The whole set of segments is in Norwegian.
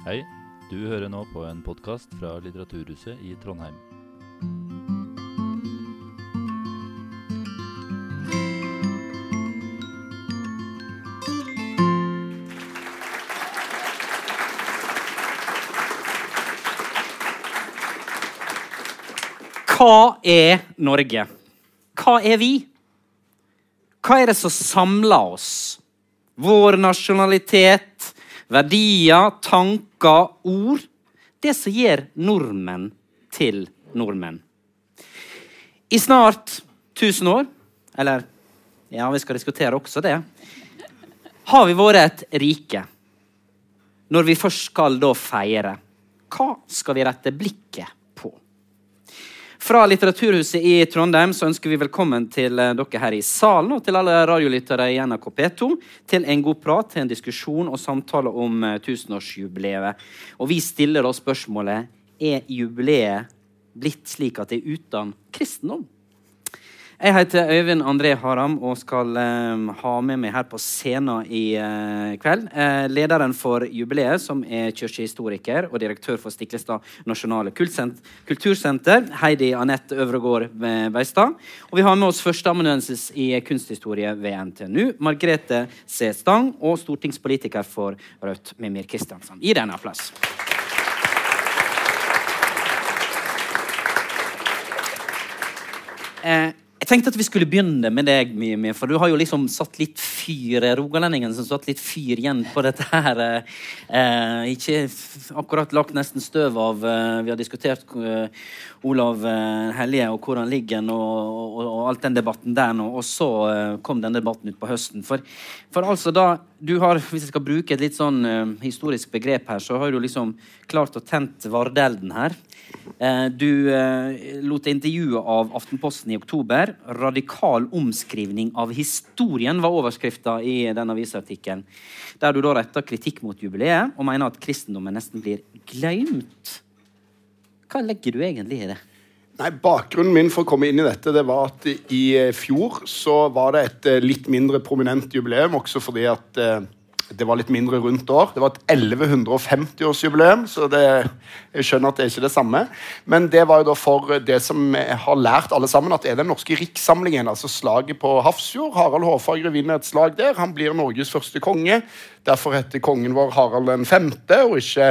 Hei, du hører nå på en podcast fra Litteraturhuset i Trondheim. Hva Norge? Hva vi? Hva det som samler oss? Vår nasjonalitet, verdier, tanker, ord. Det som gjør nordmenn til nordmenn. I snart 1000 år, eller ja, vi skal diskutere også det, har vi vært et rike. Når vi først skal da feire, hva skal vi rette blikket på? Fra Litteraturhuset i Trondheim så ønsker vi velkommen til dere her i salen og til alle radiolyttere i NRK P2 til en god prat, til en diskusjon og samtale om 1000-årsjubileet. Og vi stiller oss spørsmålet, jubileet blitt slik at det uten kristendom? Jeg heter Øyvind André Haram og skal ha med meg her på scenen i kveld lederen for jubileet, som kirkehistoriker og direktør for Stiklestad Nasjonale Kultursenter, Heidi Anette Øvregård Veistad. Og vi har med oss førsteamanuensis i kunsthistorie ved NTNU, Margrethe C. Stang, og stortingspolitiker for Rødt, Mimir Kristiansen. Gi deg en applaus. Jeg tenkte at vi skulle begynne med deg, Mimir, for du har jo liksom satt litt fyr, rogalendingen som satt litt fyr igjen på dette her. Ikke akkurat lagt nesten støv av, vi har diskutert Olav Hellige og hvor han ligger og alt den debatten der nå, og så kom den debatten ut på høsten. For altså da, du har, hvis jeg skal bruke et litt sånn historisk begrep her, så har du liksom klart å tent vardelden her. Du lot intervjuet av Aftenposten i oktober. Radikal omskrivning av historien var overskriften i denne avisartikkelen, der du da retter kritikk mot jubileet og mener at kristendommen nesten blir glemt. Hva legger du egentlig i det? Nei, bakgrunnen min for å komme inn i dette, det var at i fjor så var det et litt mindre prominent jubileum, også fordi at det var litt mindre rundt år. Det var et 1150-årsjubileum, så jeg skjønner at det ikke er det samme. Men det var jo da for det som jeg har lært alle sammen, at det er den norske rikssamlingen, altså slaget på Hafrsfjord. Harald Hårfagre vinner et slag der. Han blir Norges første konge. Derfor heter kongen vår Harald den 5., og ikke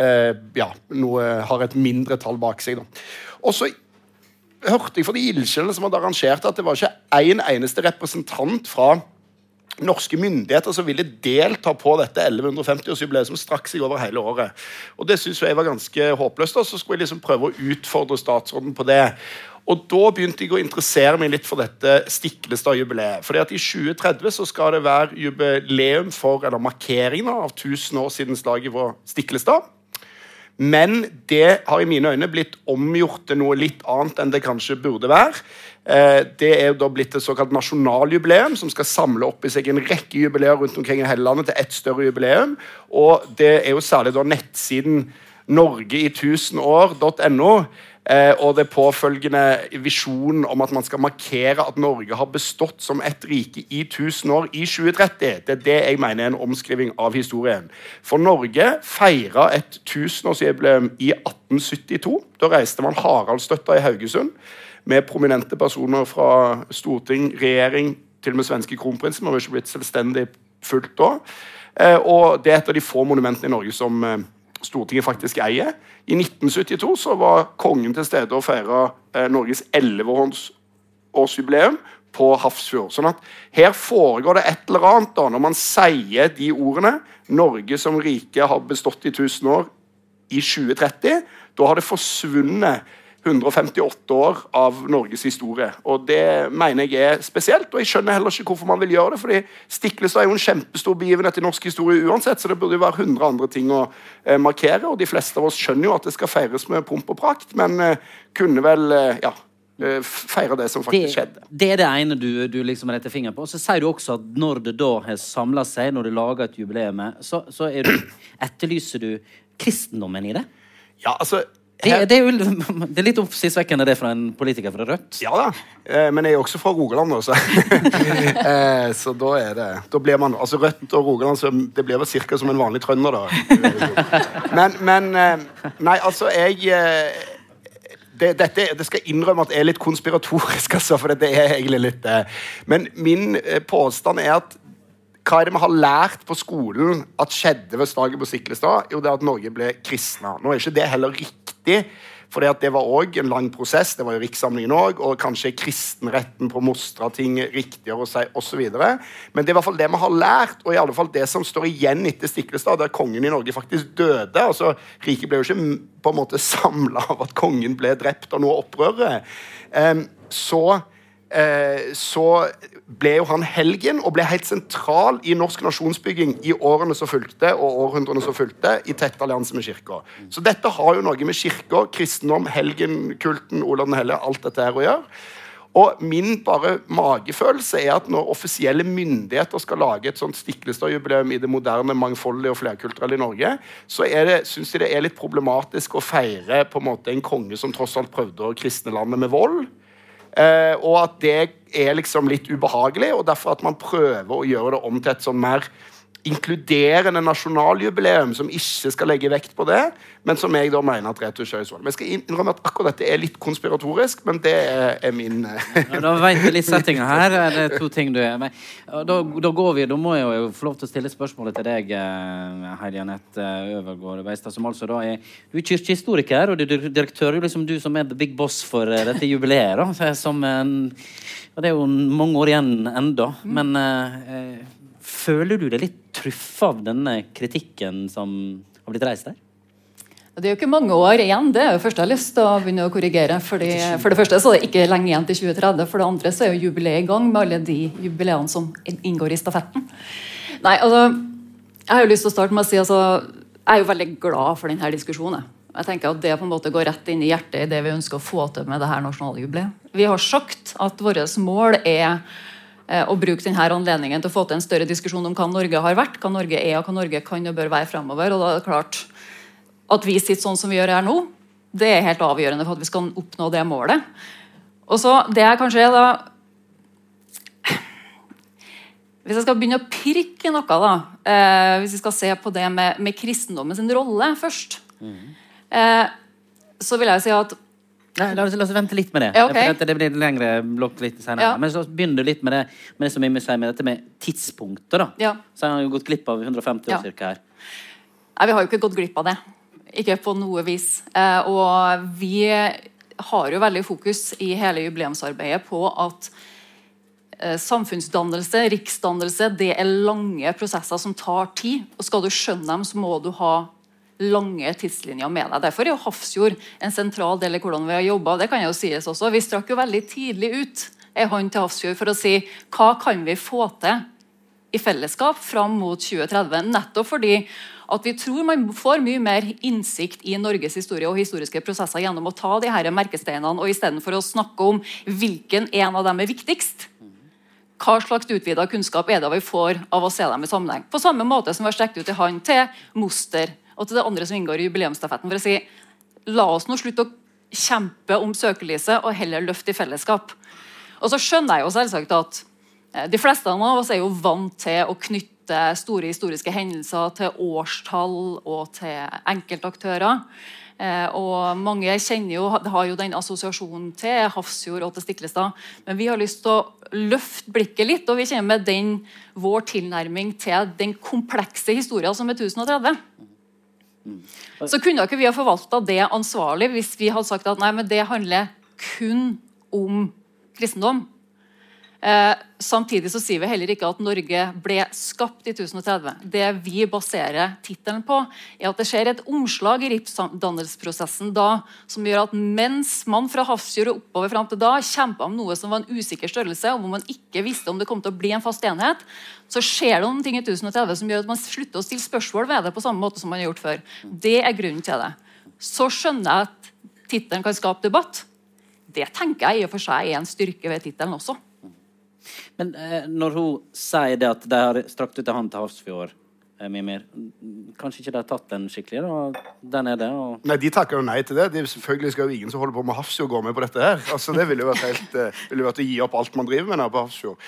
har et mindre tall bak seg. Da. Og så hørte jeg for de ildsjelene som hadde arrangert at det var ikke en eneste representant fra norske myndigheter som ville delta på dette 1150-årsjubileet som strakk seg over hele året. Og det synes jeg var ganske håpløst, og så skulle jeg liksom prøve å utfordre statsråden på det. Og da begynte jeg å interessere meg litt for dette Stiklestad-jubileet. Fordi at i 2030 så skal det være jubileum for, eller markering av 1000 år siden slaget på Stiklestad. Men det har i mine øyne blitt omgjort til noe litt annet enn det kanskje burde være. Det er jo da blitt et såkalt nasjonaljubileum som skal samle opp i seg en rekke jubileer rundt omkring i hele landet til et større jubileum. Og det er jo særlig da nettsiden norgei1000år.no og det påfølgende visjonen om at man skal markere at Norge har bestått som et rike i 1000 år i 2030. Det er det jeg mener er en omskriving av historien. For Norge feiret et 1000-årsjubileum i 1872. Da reiste man Haraldsstøtta i Haugesund med prominente personer fra storting, regjering, til og med svenske kronprinsen. Man har ikke blitt selvstendig fullt da. Og det er et av de få monumentene i Norge som Stortinget faktisk eier. I 1972 så var kongen til stede og feiret Norges 11-årsjubileum på Hafrsfjord. Sånn at her foregår det et eller annet da, når man sier de ordene, Norge som rike har bestått i 1000 år i 2030, da har det forsvunnet 158 år av Norges historie. Og det mener jeg er spesielt, og jeg skjønner heller ikke hvorfor man vil gjøre det, fordi Stiklestad er jo en kjempestor begivenhet i norsk historie uansett, så det burde jo være 100 andre ting å markere, og de fleste av oss skjønner jo at det skal feires med pomp og prakt, men kunne vel, feire det som faktisk skjedde. Det er det ene du liksom retter finger på, og så sier du også at når det da har samlet seg, når du lager et jubileum, så etterlyser du kristendommen i det? Ja, altså, Det er litt oppsiktsvekkende det fra en politiker fra Rødt. Ja da, men jeg er også fra Rogaland også. Så da blir man, altså Rødt og Rogaland, så det blir vel cirka som en vanlig trønder da. Men nei, altså det skal innrømme at jeg er litt konspiratorisk, altså, for det er egentlig litt det. Men min påstand er at hva er det vi har lært på skolen at skjedde ved slaget på Stiklestad? Jo, det er at Norge ble kristna. Nå er ikke det heller riktig, for det var også en lang prosess, det var jo rikssamlingen også, og kanskje kristenretten på Mostra ting riktigere å si, og så videre. Men det er i hvert fall det vi har lært, og i alle fall det som står igjen etter Stiklestad, der kongen i Norge faktisk døde. Altså, riket ble jo ikke på en måte samlet av at kongen ble drept av noe opprøret. Så ble jo han helgen og ble helt sentral i norsk nasjonsbygging i årene som fulgte og århundrene som fulgte i tett allianse med kirka. Så dette har jo noe med kirka, kristendom, helgenkulten, Olav den Hellige, alt dette her å gjøre. Og min bare magefølelse er at når offisielle myndigheter skal lage et sånt Stiklestad-jubileum i det moderne, mangfoldige og flerkulturelle i Norge, så synes de det er litt problematisk å feire på en måte en konge som tross alt prøvde å kristne landet med vold. Og at det er liksom litt ubehagelig, og derfor at man prøver å gjøre det om til et sånn mer inkluderende nasjonaljubileum som ikke skal legge vekt på det, men som jeg da mener at rett og slett er. Men jeg skal innrømme at akkurat dette er litt konspiratorisk, men det er min Da vet vi litt settingen her. Det er to ting du men, da må jeg jo få lov til å stille spørsmålet til deg, Heidi Anette Øvergård Veistad, som altså da du er kirkehistoriker, og du er direktør, liksom du som er the big boss for dette jubileet, da, og det er jo mange år igjen enda, men føler du deg litt truffet av denne kritikken som har blitt reist der? Det er jo ikke mange år igjen, det er jo først jeg har lyst til å begynne å korrigere, for det første så er det ikke lenge igjen til 2030, for det andre så er jo jubileet i gang med alle de jubileene som inngår i stafetten. Nei, altså, jeg har jo lyst til å starte med å si, altså, jeg er jo veldig glad for denne diskusjonen. Jeg tenker at det på en måte går rett inn i hjertet i det vi ønsker å få til med det her nasjonale jubileet. Vi har sagt at vårt mål er å bruke denne anledningen til å få til en større diskusjon om hva Norge har vært, hva Norge er og hva Norge kan og bør være fremover. Og da er det klart at vi sitter sånn som vi gjør her nå, det er helt avgjørende for at vi skal oppnå det målet. Og så det jeg kanskje er da, hvis jeg skal begynne å pirke noe da, hvis vi skal se på det med kristendommen sin rolle først, så vil jeg si at Nei, la oss vente litt med det. Ja, okay. Det blir lengre blokk litt senere. Ja. Men så begynner du litt med det som jeg må si med dette med tidspunkter. Da. Ja. Så jeg har jo gått glipp av 150 år cirka her. Nei, vi har jo ikke gått glipp av det. Ikke på noe vis. Og vi har jo veldig fokus i hele jubileumsarbeidet på at samfunnsdannelse, riksdannelse, det er lange prosesser som tar tid. Og skal du skjønne dem, så må du ha lange tidslinjer med deg. Derfor er jo Hafrsfjord en sentral del i hvordan vi har jobbet. Det kan jo sies også. Vi strakk jo veldig tidlig ut en hånd til Hafrsfjord for å si hva kan vi få til i fellesskap fram mot 2030. Nettopp fordi at vi tror man får mye mer innsikt i Norges historie og historiske prosesser gjennom å ta de her merkesteinene, og i stedet for å snakke om hvilken en av dem er viktigst, hva slags utvidet kunnskap er det vi får av å se dem i sammenheng. På samme måte som vi har strekt ut i hånd til Moster og til det andre som inngår i jubileumsstafetten, for å si, la oss nå slutte å kjempe om søkelyset og heller løfte i fellesskap. Og så skjønner jeg jo selvsagt at de fleste av oss er jo vant til å knytte store historiske hendelser til årstall og til enkeltaktører. Og mange kjenner jo, har jo den assosiasjonen til Hafrsfjord og til Stiklestad, men vi har lyst til å løfte blikket litt, og vi kommer med vår tilnærming til den komplekse historien som er 1030. Så kunne ikke vi ha forvaltet det ansvarlig hvis vi hadde sagt at nei, men det handler kun om kristendom. Samtidig så sier vi heller ikke at Norge ble skapt i 1030. Det vi baserer titelen på, er at det skjer et omslag i riksdannelsesprosessen da, som gjør at mens man fra Hafrsfjord og oppover frem til da kjempet om noe som var en usikker størrelse, og hvor man ikke visste om det kom til å bli en fast enhet, så skjer det noen ting i 1030 som gjør at man slutter å stille spørsmål ved det på samme måte som man har gjort før. Det er grunnen til det. Så skjønner jeg at titelen kan skape debatt. Det tenker jeg i og for seg er en styrke ved titelen også. Men når hun sier det at de har strakt ut en hånd til Hafrsfjord, Mimir. Kanskje ikke de har tatt den skikkelig, da. Den det. Og... Nei, de takker jo nei til det. Selvfølgelig skal jo ingen som holder på med Hafrsfjord gå med på dette her. Altså, det ville jo vært helt ville vært å gi opp alt man driver med her på Hafrsfjord.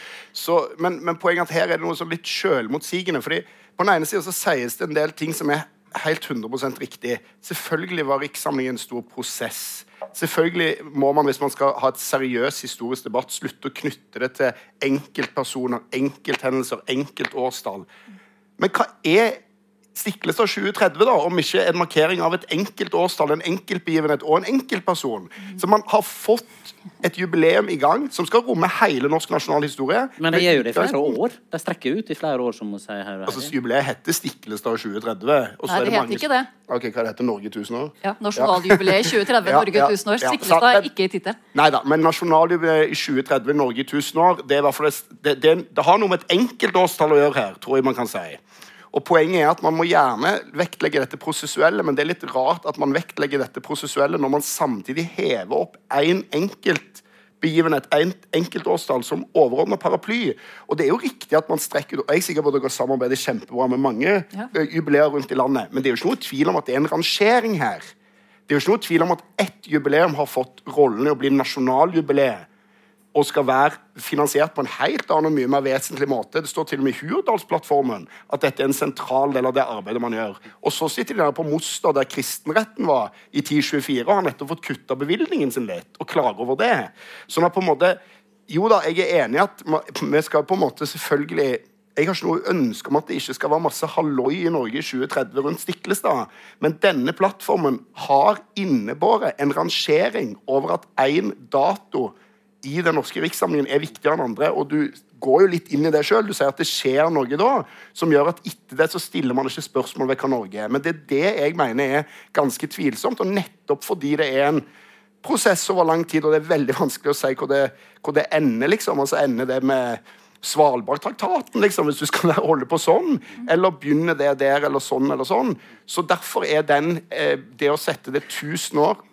Men poenget er at her det noe så litt selvmotsigende, fordi på den ene siden så sies det en del ting som helt 100% riktig. Selvfølgelig var rikssamlingen en stor prosess. Selvfølgelig må man, hvis man skal ha et seriøs historisk debatt, slutte å knytte det til enkeltpersoner, enkelthendelser, enkeltårstall. Men hva Stiklestad 2030 da, om ikke en markering av et enkeltårstall, en enkeltbegivenhet og en enkeltperson? Så man har fått et jubileum i gang som skal romme hele norsk nasjonal historie. Men det gjør jo det i flere år. Det strekker ut i flere år, som må si her. Altså, jubileet heter Stiklestad 2030. Nei, det heter ikke det. Ok, hva det heter Norge 1000 år? Ja, nasjonaljubileet 2030, Norge 1000 år. Stiklestad ikke i titel. Neida, men nasjonaljubileet i 2030, Norge 1000 år, det i hvert fall det har noe med et enkelt årstall å gjøre her, tror jeg man kan si. Og poenget at man må gjerne vektlegge dette prosessuelle, men det litt rart at man vektlegger dette prosessuelle når man samtidig hever opp en enkelt begivenhet, en enkelt årstall som overordnet paraply. Og det jo riktig at man strekker, og jeg er sikker på at dere samarbeider kjempebra med mange jubileer rundt i landet, men det jo ikke noe tvil om at det en rangering her. Det jo ikke noe tvil om at ett jubileum har fått rollen i å bli nasjonaljubileet, og skal være finansiert på en helt annen og mye mer vesentlig måte. Det står til og med i Hurdalsplattformen at dette en sentral del av det arbeidet man gjør. Og så sitter de der på Moster, der kristenretten var i 1024, og har nettopp fått kuttet bevilgningen sin litt, og klager over det. Sånn at på en måte, jo da, jeg enig i at vi skal på en måte selvfølgelig, jeg har ikke noe ønske om at det ikke skal være masse halloi i Norge i 2030 rundt Stiklestad, men denne plattformen har innebåret en rangering over at en dato i den norske rikssamlingen viktigere enn andre, og du går jo litt inn i det selv. Du sier at det skjer noe da, som gjør at etter det så stiller man ikke spørsmål ved hva Norge er. Men det det jeg mener ganske tvilsomt, og nettopp fordi det en prosess over lang tid, og det veldig vanskelig å si hvor det ender, liksom. Altså ender det med Svalbardtraktaten, liksom, hvis du skal holde på sånn, eller begynne det der, eller sånn, eller sånn. Så derfor det å sette det 1000 år,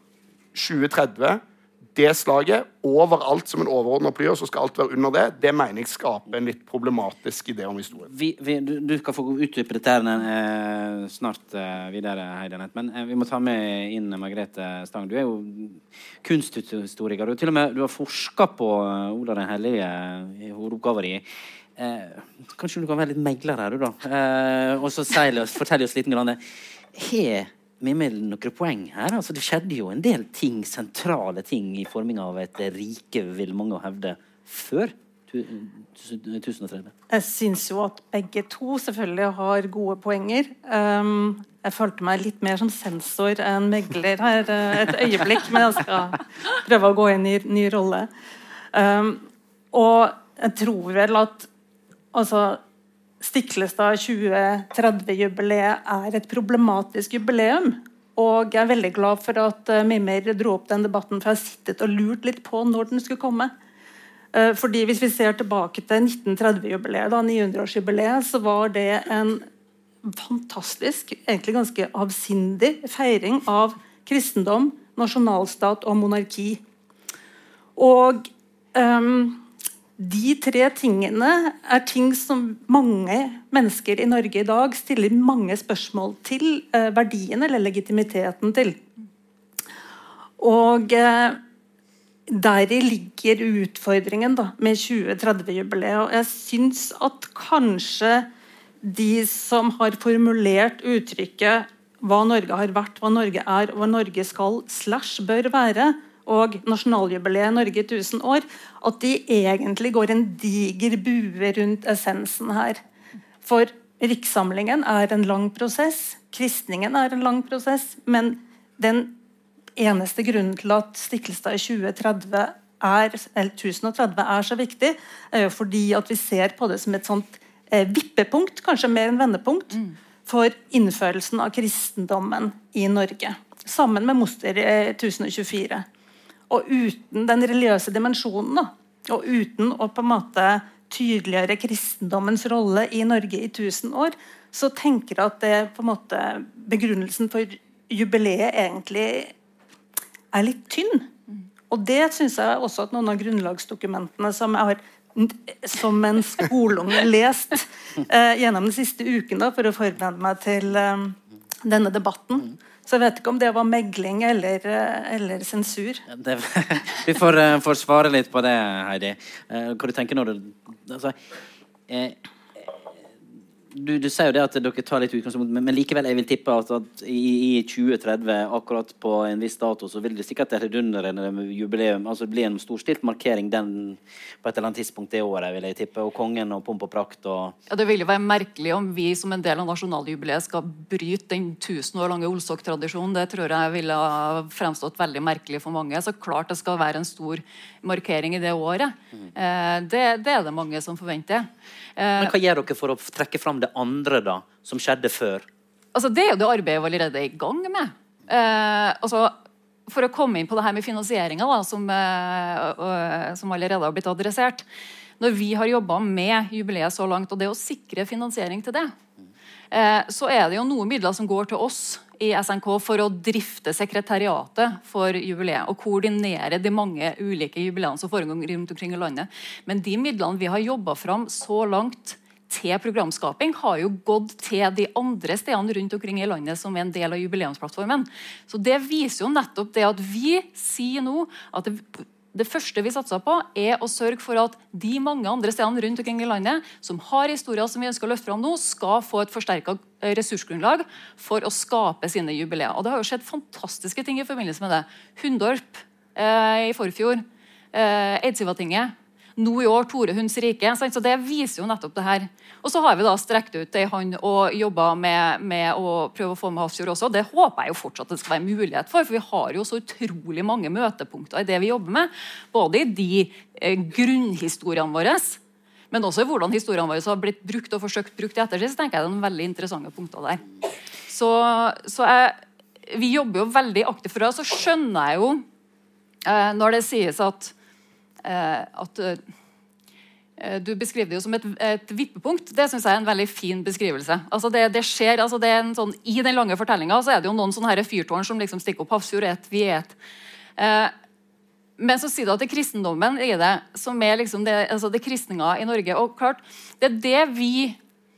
2030, det slaget, overalt som en overordnet ply, og så skal alt være under det mener jeg skaper en litt problematisk idé om historien. Du skal få utdype dette snart videre, Heidenet, men vi må ta med inn Margrethe Stang. Du jo kunsthistoriker, og til og med du har forsket på Ola den Hellige i hovedoppgaver i. Kanskje du kan være litt megler her, da? Og så fortell oss litt grann med noen poeng her. Altså, det skjedde jo en del ting, sentrale ting i forming av et rike, vil mange hevde, før 1030. Jeg synes jo at begge to selvfølgelig har gode poenger. Jeg følte meg litt mer som sensor enn megler her et øyeblikk, men jeg skal prøve å gå inn i ny rolle. Og jeg tror vel at Stiklestad 2030-jubileet et problematisk jubileum, og jeg veldig glad for at Mimir dro opp den debatten, for jeg har sittet og lurt litt på når den skulle komme. Fordi hvis vi ser tilbake til 1930-jubileet, 900-årsjubileet, så var det en fantastisk, egentlig ganske avsindig feiring av kristendom, nasjonalstat og monarki. Og de tre tingene ting som mange mennesker i Norge i dag stiller mange spørsmål til verdien eller legitimiteten til. Og deri ligger utfordringen med 2030-jubileet. Og jeg synes at kanskje de som har formulert uttrykket hva Norge har vært, hva Norge og hva Norge skal / bør være, og nasjonaljubileet Norge 1000 år, at de egentlig går en diger bue rundt essensen her. For rikssamlingen en lang prosess, kristningen en lang prosess, men den eneste grunnen til at Stiklestad 2030 eller 1030 så viktig, jo fordi at vi ser på det som et sånt vippepunkt, kanskje mer enn vendepunkt, for innførelsen av kristendommen i Norge, sammen med Moster 1024. Og uten den religiøse dimensjonen, og uten å på en måte tydeliggjøre kristendommens rolle i Norge i 1000 år, så tenker jeg at det på en måte begrunnelsen for jubileet egentlig litt tynn. Og det synes jeg også at noen av grunnlagsdokumentene som jeg har som en skoleunge lest gjennom de siste ukene for å forberede meg til denne debatten. Så jeg vet ikke om det var megling eller sensur. Vi får svare litt på det, Heidi. Hva du tenker når du... Altså, du sier jo det at dere tar litt utgangspunkt, men likevel jeg vil tippe at i 2030, akkurat på en viss dato, så vil det sikkert et redundrende jubileum, altså bli en storstilt markering den på et eller annet tidspunkt det året, vil jeg tippe, og kongen og pomp og prakt og... Ja, det vil jo være merkelig om vi som en del av nasjonaljubileet skal bryte den 1000 år lange Olsok-tradisjonen. Det tror jeg ville ha fremstått veldig merkelig for mange. Så klart det skal være en stor markering i det året. Det er det mange som forventer. Men hva gjør dere for å trekke fram det andre da, som skjedde før? Altså, det er jo det arbeidet vi allerede er i gang med. Altså, for å komme inn på det her med finansieringen da, som allerede har blitt adressert. Når vi har jobbet med jubileet så langt, og det å sikre finansiering til det, så er det jo noen midler som går til oss i SNK for å drifte sekretariatet for jubileet og koordinere de mange ulike jubileene som foregår rundt omkring i landet. Men de midlene vi har jobbet fram så langt til programskaping har jo gått til de andre stedene rundt omkring i landet som er en del av jubileumsplattformen. Så det viser jo nettopp det at vi sier nå at det første vi satser på er å sørge for at de mange andre stedene rundt omkring i landet som har historier som vi ønsker å løfte fram nå, skal få et forsterket ressursgrunnlag for å skape sine jubileer. Og det har jo skjedd fantastiske ting i forbindelse med det. Hundorp i forfjor, Eidsivatinget, nå i år Tore Hunds rike, så det viser jo nettopp det her. Og så har vi da strekt ut det i hånd og jobbet med å prøve å få med Hafrsfjord også. Det håper jeg jo fortsatt det skal være mulighet for vi har jo så utrolig mange møtepunkter i det vi jobber med, både i de grunnhistoriene våre, men også i hvordan historiene våre har blitt brukt og forsøkt brukt i ettertid, så tenker jeg det er noen veldig interessante punkter der. Vi jobber jo veldig aktivt for det, så skjønner jeg jo når det sies at du beskriver det jo som et vippepunkt. Det synes jeg er en veldig fin beskrivelse. Altså det skjer, altså det er en sånn, i den lange fortellingen så er det jo noen sånne her fyrtårn som liksom stikker opp Hafrsfjord vi men så sier du at det er kristendommen i det, som er liksom det, altså det kristninga i Norge, og klart, det er det vi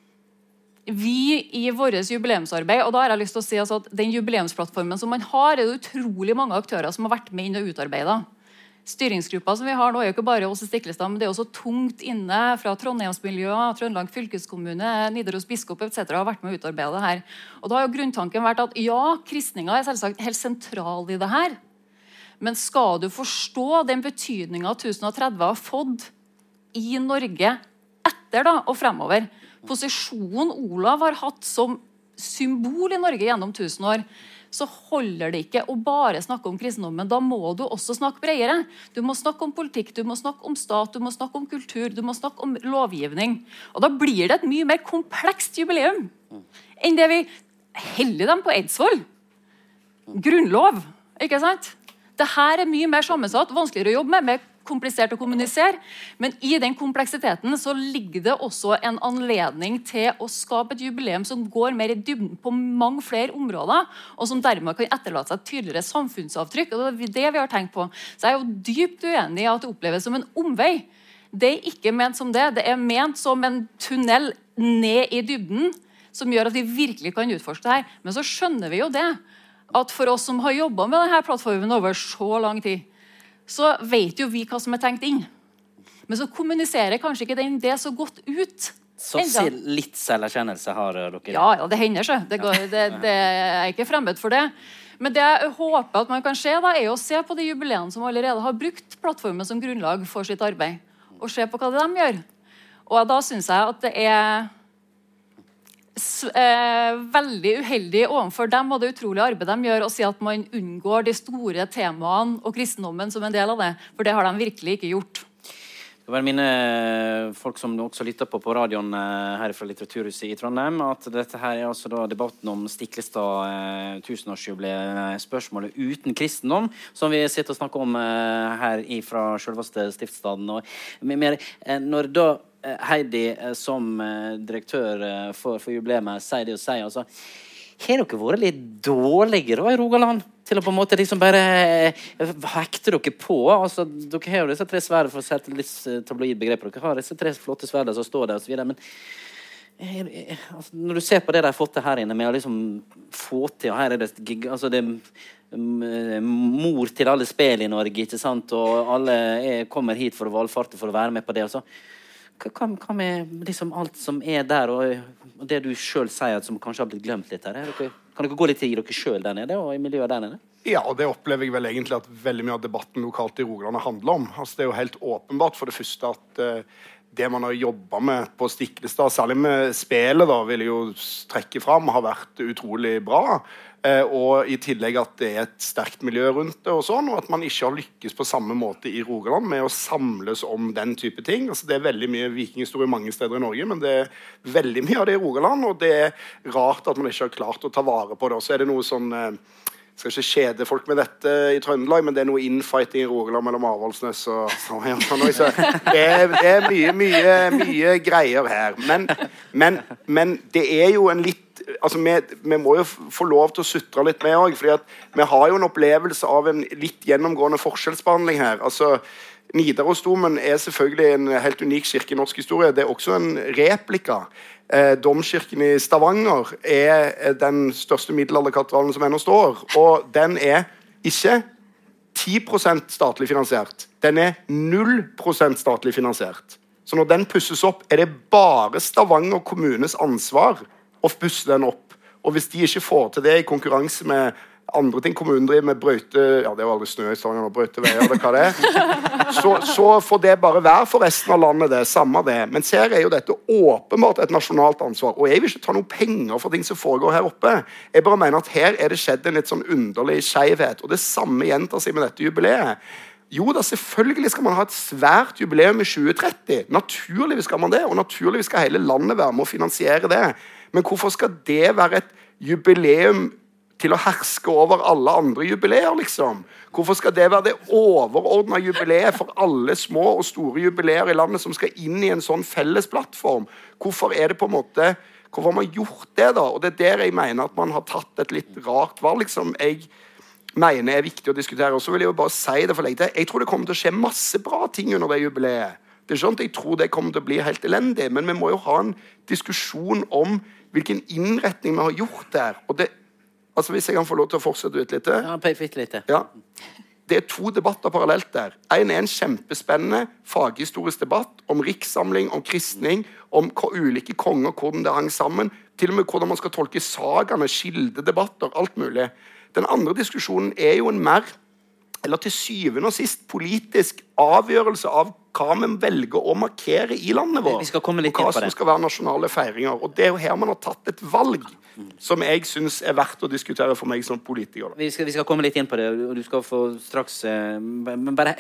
i vårt jubileumsarbeid, og da har jeg lyst til å si altså at den jubileumsplattformen som man har, er det utrolig mange aktører som har vært med inn og utarbeidet. Styringsgruppa som vi har nå er jo ikke bare oss i Stiklestad, men det er også tungt inne fra Trondheimsmiljøet, Trøndelag fylkeskommune, Nidaros biskop etc. har vært med å utarbeide det her. Og da har jo grunntanken vært at ja, kristninga er selvsagt helt sentral i det her, men skal du forstå den betydningen 1030 har fått i Norge etter da, og fremover, posisjonen Olav har hatt som symbol i Norge gjennom 1000 år, så holder det ikke å bare snakke om kristendommen. Da må du også snakke bredere. Du må snakke om politikk, du må snakke om stat, du må snakke om kultur, du må snakke om lovgivning. Og da blir det et mye mer komplekst jubileum enn det vi heller dem på Eidsvoll. Grunnlov, ikke sant? Dette er mye mer sammensatt, vanskeligere å jobbe med, mer komplisert å kommunisere, men i den kompleksiteten så ligger det også en anledning til å skape et jubileum som går mer i dybden på mange flere områder, og som dermed kan etterlate seg et tydeligere samfunnsavtrykk, og det er det vi har tenkt på. Så jeg er jo dypt uenig i at det oppleves som en omvei. Det er ikke ment som det er ment som en tunnel ned i dybden, som gjør at vi virkelig kan utforske det her. Men så skjønner vi jo det, at for oss som har jobbet med denne plattformen over så lang tid, så vet jo vi hva som er tenkt inn. Men så kommuniserer kanskje ikke det så godt ut. Så litt selverkjennelse har dere? Ja, det hender seg. Det er ikke fremmed for det. Men det jeg håper at man kan se da, er å se på de jubileene som allerede har brukt plattformen som grunnlag for sitt arbeid. Og se på hva de gjør. Og da synes jeg at det er veldig uheldig overfor dem og det utrolige arbeidet de gjør, å si at man unngår de store temaene og kristendommen som en del av det, for det har de virkelig ikke gjort. Det var mine folk som også lytter på radioen her fra Litteraturhuset i Trondheim, at dette her er altså da debatten om Stiklestad 1000-årsjubileet, spørsmålet uten kristendom, som vi sitter og snakker om her fra selveste stiftsstaden. Og når da Heidi som direktør for jubileet sier det å si, altså har dere vært litt dårlige da, i Rogaland? Til å på en måte liksom bare hekte dere på? Altså, dere har jo disse 3 sverdene, for å sette litt tabloidbegreper. Dere har disse 3 flotte sverdene som står der, og så videre. Men altså, når du ser på det de har fått til her inne, med å liksom få til, og her det altså det mor til alle spill i Norge, ikke sant? Og alle kommer hit for å valfarte for å være med på det. Altså, hva med liksom alt som der, og det du selv sier som kanskje har blitt glemt litt her? Kan dere gå litt i dere selv der nede, og i miljøet der nede? Ja, og det opplever jeg vel egentlig at veldig mye av debatten lokalt i Rogaland handler om. Altså, det er jo helt åpenbart for det første at det man har jobbet med på Stiklestad, særlig med spillet da, vil jeg jo trekke fram, har vært utrolig bra. Og i tillegg at det er et sterkt miljø rundt det og sånn, og at man ikke har lykkes på samme måte i Rogaland med å samles om den type ting. Altså, det er veldig mye vikinghistorie mange steder i Norge, men det er veldig mye av det i Rogaland, og det er rart at man ikke har klart å ta vare på det. Og så er det noe sånn, skal ikke kjede folk med dette i Trøndelag, men det er noe infighting i Rogaland mellom Avaldsnes og så det er mye greier her. Men det er jo en litt altså vi må jo få lov til å sutre litt med også, fordi at vi har jo en opplevelse av en litt gjennomgående forskjellsbehandling her. Altså, Nidarosdomen er selvfølgelig en helt unik kirke i norsk historie. Det er også en replika. Domkirken i Stavanger er den største middelalderkatedralen som ennå står, og den er ikke 10% statlig finansiert. Den er 0% statlig finansiert. Så når den pusses opp, er det bare Stavanger kommunes ansvar å pusse den opp. Og hvis de ikke får til det i konkurranse med andre ting kommunen driver med, brøyte, ja det er jo aldri snø i Stavanger, brøyte veier, eller hva det er, så får det bare være for resten av landet det, samme det. Men her er jo dette åpenbart et nasjonalt ansvar, og jeg vil ikke ta noen penger for ting som foregår her oppe. Jeg bare mener at her er det skjedd en litt sånn underlig skjevhet, og det samme gjentar seg med dette jubileet. Jo da, selvfølgelig skal man ha et svært jubileum i 2030. Naturligvis skal man det, og naturligvis skal hele landet være med å finansiere det. Men hvorfor skal det være et jubileum til å herske over alle andre jubileer, liksom? Hvorfor skal det være det overordnede jubileet for alle små og store jubileer i landet som skal inn i en sånn felles plattform? Hvorfor er det på en måte, hvorfor har man gjort det da? Og det er der jeg mener at man har tatt et litt rart valg, som jeg mener er viktig å diskutere. Og så vil jeg jo bare si det for lenge til. Jeg tror det kommer til å skje masse bra ting under det jubileet. Det er sånn at jeg tror det kommer til å bli helt elendig, men vi må jo ha en diskusjon om hvilken innretning vi har gjort der. Og det, altså hvis jeg kan få lov til å fortsette ut litt. Ja, det er 2 debatter parallelt der. En er en kjempespennende faghistorisk debatt om rikssamling, om kristning, om ulike konger, hvordan det hang sammen, til og med hvordan man skal tolke sagaene, kildedebatter, alt mulig. Den andre diskusjonen er jo en mer, eller til syvende og sist, politisk avgjørelse av hva vi velger å markere i landet vårt, og hva som skal være nasjonale feiringer. Og det er jo her man har tatt et valg som jeg synes er verdt å diskutere for meg som politiker. Vi skal komme litt inn på det, og du skal få straks men bare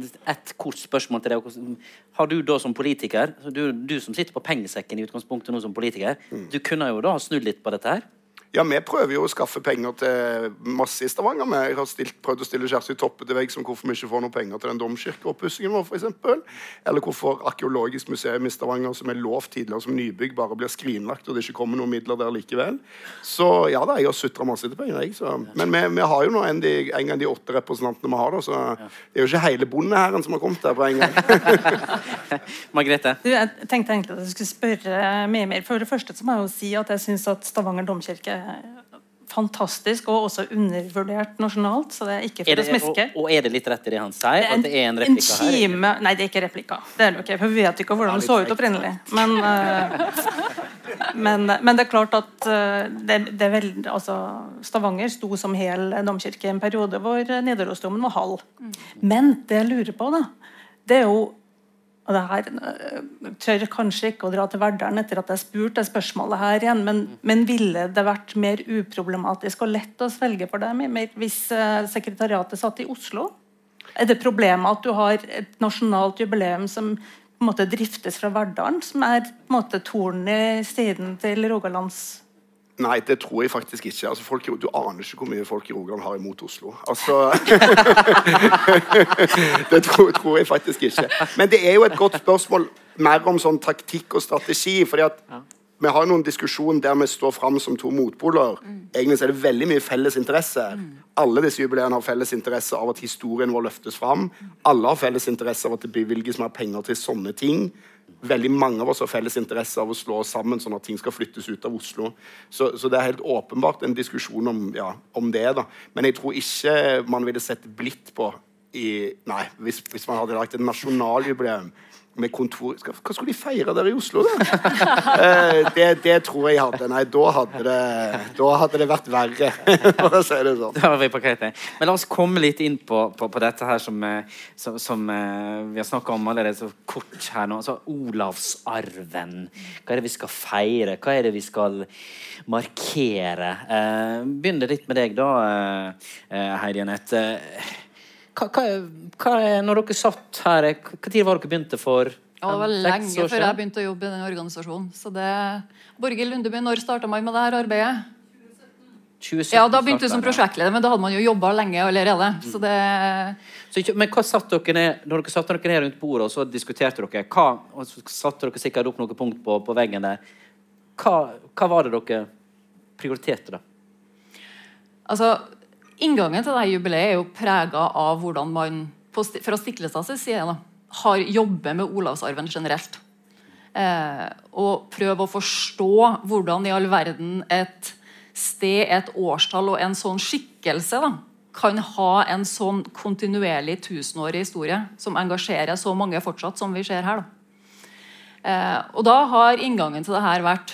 et kort spørsmål til deg. Har du da som politiker, du som sitter på pengesekken i utgangspunktet nå som politiker, du kunne jo da ha snudd litt på dette her? Ja, vi prøver jo å skaffe penger til masse i Stavanger. Jeg har prøvd å stille Kjersti Toppe til vegg som hvorfor vi ikke får noen penger til den domkirkeoppussingen vår, for eksempel. Eller hvorfor arkeologisk museum i Stavanger, som er lovt tidligere som nybygg, bare blir skrinlagt, og det ikke kommer noen midler der likevel. Så ja da, jeg har sutret masse til penger, jeg. Så. Men vi har jo nå en gang de 8 representantene vi har da, så det er jo ikke hele bondehæren som har kommet der på en gang. Margrethe? Jeg tenkte egentlig at jeg skulle spørre mer. For det første så må jeg jo si at jeg synes at Stavanger domkirke fantastisk og også undervurdert nasjonalt, så det er ikke for å smiske. Og er det litt rett i det han sier? At det er en replika her? Nei, det er ikke replika. Det er det ikke, for vi vet ikke hvordan det så ut opprinnelig. Men det er klart at det er veldig, altså, Stavanger sto som hel domkirke i en periode hvor Nidarosdomen var halv. Men det jeg lurer på da, det er jo, og det her tør kanskje ikke å dra til Verdalen etter at jeg spurte det spørsmålet her igjen, men ville det vært mer uproblematisk og lett å svelge for dem hvis sekretariatet satt i Oslo? Er det problemet at du har et nasjonalt jubileum som på en måte driftes fra Verdalen, som er på en måte tornet i siden til Rogalands? Nei, det tror jeg faktisk ikke. Altså, du aner ikke hvor mye folk i Rogaland har imot Oslo. Altså, det tror jeg faktisk ikke. Men det er jo et godt spørsmål mer om sånn taktikk og strategi, fordi at vi har noen diskusjon der vi står frem som to motpoler. Egentlig er det veldig mye felles interesse. Alle disse jubileene har felles interesse av at historien vår løftes frem. Alle har felles interesse av at det bevilges mer penger til sånne ting. Veldig mange av oss har felles interesse av å slå oss sammen sånn at ting skal flyttes ut av Oslo. Så det er helt åpenbart en diskusjon om det da. Men jeg tror ikke man ville sett blitt på hvis man hadde lagt et nasjonaljubileum med kontor. Hva skulle de feire der i Oslo da? Det tror jeg hadde. Nei, da hadde det vært verre, for å si det sånn. Da var vi på greit. Men la oss komme litt inn på dette her som vi har snakket om allerede så kort her nå. Altså, Olavsarven. Hva er det vi skal feire? Hva er det vi skal markere? Begynner litt med deg da, Heidi Anette. Hva er, når dere satt her, hva tid var dere begynte for? Ja, det var lenge før jeg begynte å jobbe i den organisasjonen. Så Borghild Lundeby, når startet man med det her arbeidet? 2017. Ja, da begynte jeg som prosjektleder, men da hadde man jo jobbet lenge allerede. Men hva satt dere ned, når dere satte dere ned rundt bordet, og så diskuterte dere, og så satte dere sikkert opp noen punkt på veggen der. Hva var det dere prioriterte da? Altså, inngangen til dette jubileet er jo preget av hvordan man, fra Stiklestads side, har jobbet med Olavsarven generelt. Og prøve å forstå hvordan i all verden et sted, et årstall og en sånn skikkelse kan ha en sånn kontinuerlig 1000-årig historie som engasjerer så mange fortsatt som vi ser her. Og da har inngangen til dette vært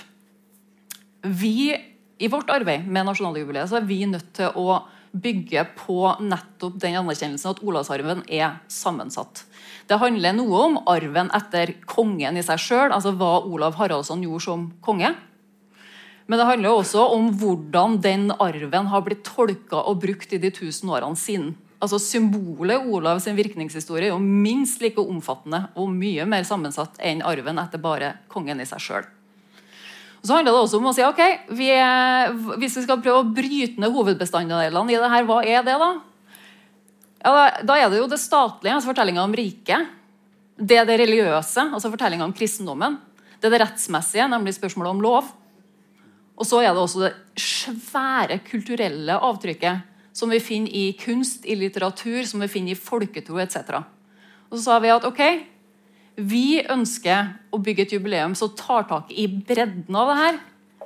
i vårt arbeid med nasjonaljubileet så er vi nødt til å bygge på nettopp den anerkjennelsen at Olavsarven er sammensatt. Det handler noe om arven etter kongen i seg selv, altså hva Olav Haraldsson gjorde som konge. Men det handler også om hvordan den arven har blitt tolket og brukt i de 1000 årene siden. Altså symbolet Olav sin virkningshistorie er jo minst like omfattende og mye mer sammensatt enn arven etter bare kongen i seg selv. Så handler det også om å si, ok, hvis vi skal prøve å bryte ned hovedbestanddelene i det her, hva er det da? Ja, da er det jo det statlige, altså fortellingen om riket. Det er det religiøse, altså fortellingen om kristendommen. Det er det rettsmessige, nemlig spørsmålet om lov. Og så er det også det svære kulturelle avtrykket som vi finner i kunst, i litteratur, som vi finner i folketro, etc. Og så sa vi at, ok, vi ønsker å bygge et jubileum som tar tak i bredden av det her.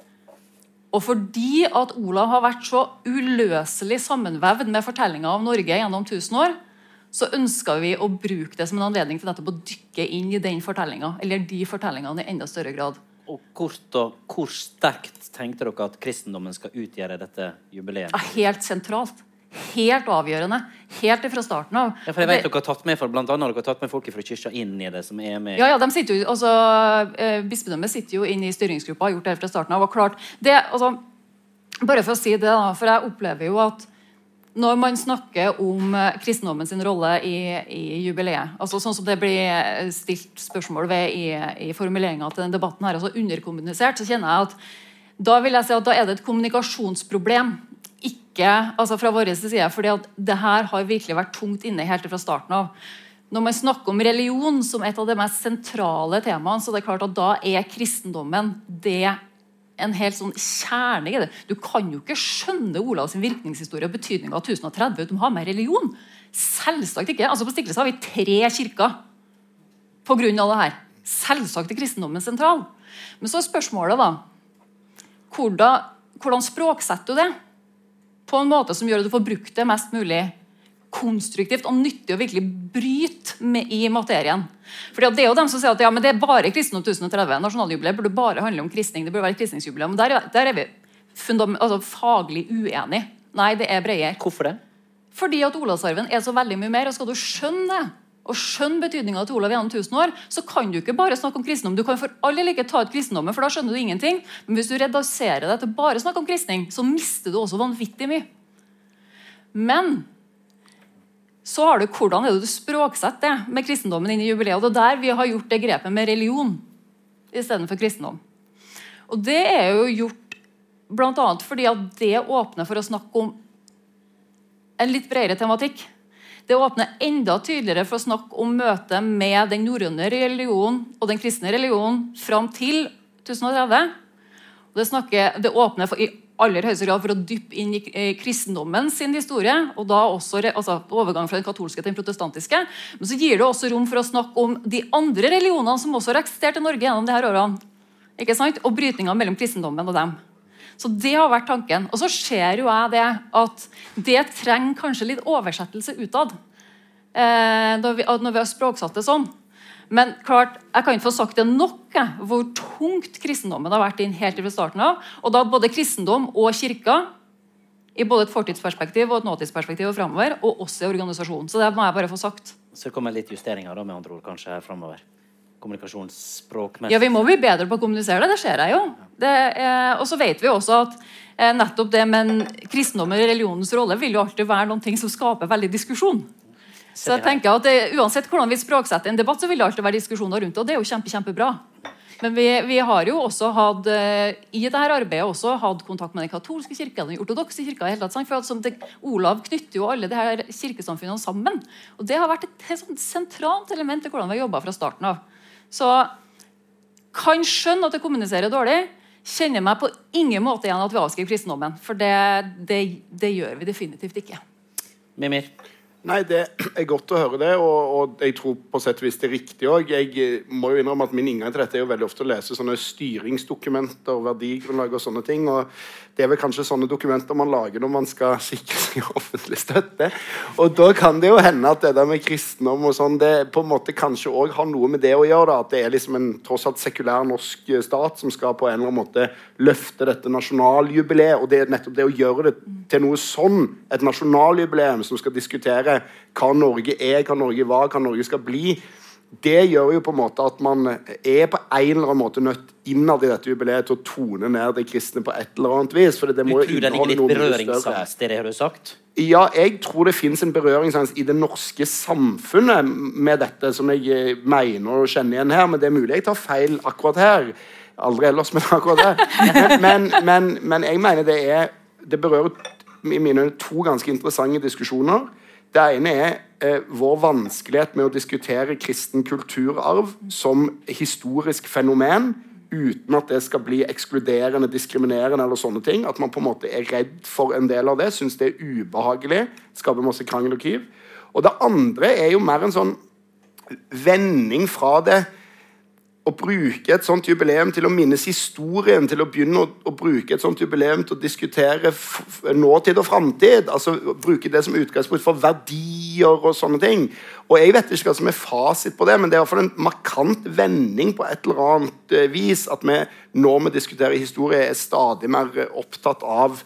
Og fordi at Olav har vært så uløselig sammenvevd med fortellingen om Norge gjennom 1000 år, så ønsker vi å bruke det som en anledning til nettopp å dykke inn i den fortellingen, eller de fortellingene i enda større grad. Og hvor sterkt tenkte dere at kristendommen skal utgjøre dette jubileet? Ja, helt sentralt. Helt avgjørende. Helt fra starten av. Ja, for jeg vet dere har tatt med, blant annet dere har tatt med folk fra kyrkja inn i det som er med. Ja, de sitter jo, altså, bispedømmet sitter jo inn i styringsgruppa, har gjort det helt fra starten av, og klart, det, altså, bare for å si det da, for jeg opplever jo at når man snakker om kristendommen sin rolle i jubileet, altså sånn som det blir stilt spørsmål ved i formuleringen til den debatten her, altså underkommunisert, så kjenner jeg at da vil jeg si at da er det et kommunikasjonsproblem, ikke altså fra vår side, fordi at det her har virkelig vært tungt inne helt fra starten av. Når man snakker om religion som et av de mest sentrale temaene, så det er klart at da er kristendommen det en helt sånn kjerne i det. Du kan jo ikke skjønne Olavs virkningshistorie og betydningen av 1030 uten å ha med religion. Selvsagt ikke. Altså på Stiklestad har vi 3 kirker på grunn av det her. Selvsagt er kristendommen sentral. Men så er spørsmålet da, hvordan språksetter du det? På en måte som gjør at du får brukt det mest mulig konstruktivt og nyttig å virkelig bryte i materien. Fordi det er jo dem som sier at ja, men det er bare kristendom 1030. Nasjonaljubileet burde bare handle om kristning. Det burde være kristningsjubileum. Der er vi faglig uenige. Nei, det er bredere. Hvorfor det? Fordi at Olavsarven er så veldig mye mer, og skal du skjønne det, og skjønne betydningen til Olav gjennom 1000 år, så kan du ikke bare snakke om kristendom. Du kan for alle like ta ut kristendommen, for da skjønner du ingenting. Men hvis du reduserer det til bare snakke om kristning, så mister du også vanvittig mye. Men så har du hvordan er det du språksetter det med kristendommen inn i jubileet. Og det er der vi har gjort det grepet med religion i stedet for kristendom. Og det er jo gjort blant annet fordi at det åpner for å snakke om en litt bredere tematikk. Det åpner enda tydeligere for å snakke om møtet med den norrøne religionen og den kristne religionen fram til 1030. Det åpner for, i aller høyeste grad for å dyppe inn i kristendommen sin historie, og da også overgang fra den katolske til den protestantiske. Men så gir det også rom for å snakke om de andre religionene som også har eksistert i Norge gjennom disse årene. Ikke sant? Og brytninga mellom kristendommen og dem. Så det har vært tanken. Og så ser jo jeg det at det trenger kanskje litt oversettelse utad. Når vi har språksatt det sånn. Men klart, jeg kan ikke få sagt det nok hvor tungt kristendommen har vært inn helt fra starten av. Og da både kristendom og kirka, i både et fortidsperspektiv og et nåtidsperspektiv og fremover, og også i organisasjonen. Så det må jeg bare få sagt. Så det kommer litt justeringer da, med andre ord, kanskje fremover. Kommunikasjonsspråk. Ja, vi må bli bedre på å kommunisere det, det ser jeg jo. Og så vet vi også at nettopp det med kristendom og religionens rolle vil jo alltid være noen ting som skaper veldig diskusjon. Så jeg tenker at uansett hvordan vi språksetter en debatt, så vil det alltid være diskusjoner rundt det, og det er jo kjempebra. Men vi har jo også hatt, i dette arbeidet også hatt kontakt med den katolske kirka, den ortodokse kirka i hele tatt, for at Olav knytter jo alle de her kirkesamfunnene sammen. Og det har vært et helt sentralt element i hvordan vi har jobbet fra starten av. Så kan skjønne at det kommuniserer dårlig, kjenner meg på ingen måte igjen at vi avskriver kristendommen, for det gjør vi definitivt ikke. Mimir? Nei, det er godt å høre det, og jeg tror på sett og vis det er riktig også. Jeg må jo innrømme at min inngang til dette er jo veldig ofte å lese sånne styringsdokumenter, verdigrunnlag og sånne ting, og det er vel kanskje sånne dokumenter man lager når man skal sikre seg offentlig støtte. Og da kan det jo hende at det der med kristendom og sånn, det på en måte kanskje også har noe med det å gjøre, da, at det er liksom en tross alt sekulær norsk stat som skal på en eller annen måte løfte dette nasjonaljubileet, og det er nettopp det å gjøre det til noe sånn, et nasjonaljubileum som skal diskutere hva Norge er, hva Norge var, hva Norge skal bli. Det gjør jo på en måte at man er på en eller annen måte nødt innad i dette jubileet til å tone ned det kristne på et eller annet vis. For det må du tror det ligger litt berøringsangst, det har du sagt? Ja, jeg tror det finnes en berøringsangst i det norske samfunnet med dette, som jeg mener å kjenne igjen her, men det er mulig jeg tar feil akkurat her. Aldri ellers, men akkurat her. Men jeg mener det berører i mine to ganske interessante diskusjoner. Det ene er vår vanskelighet med å diskutere kristen kulturarv som historisk fenomen, uten at det skal bli ekskluderende, diskriminerende eller sånne ting. At man på en måte er redd for en del av det, synes det er ubehagelig, skaper masse krangel og kiv. Og det andre er jo mer en sånn vending fra det å bruke et sånt jubileum til å minnes historien, til å begynne å bruke et sånt jubileum til å diskutere nåtid og fremtid, altså bruke det som utgangspunkt for verdier og sånne ting. Og jeg vet ikke hva som er fasit på det, men det er i hvert fall en markant vending på et eller annet vis, at vi, når vi diskuterer historie, er stadig mer opptatt av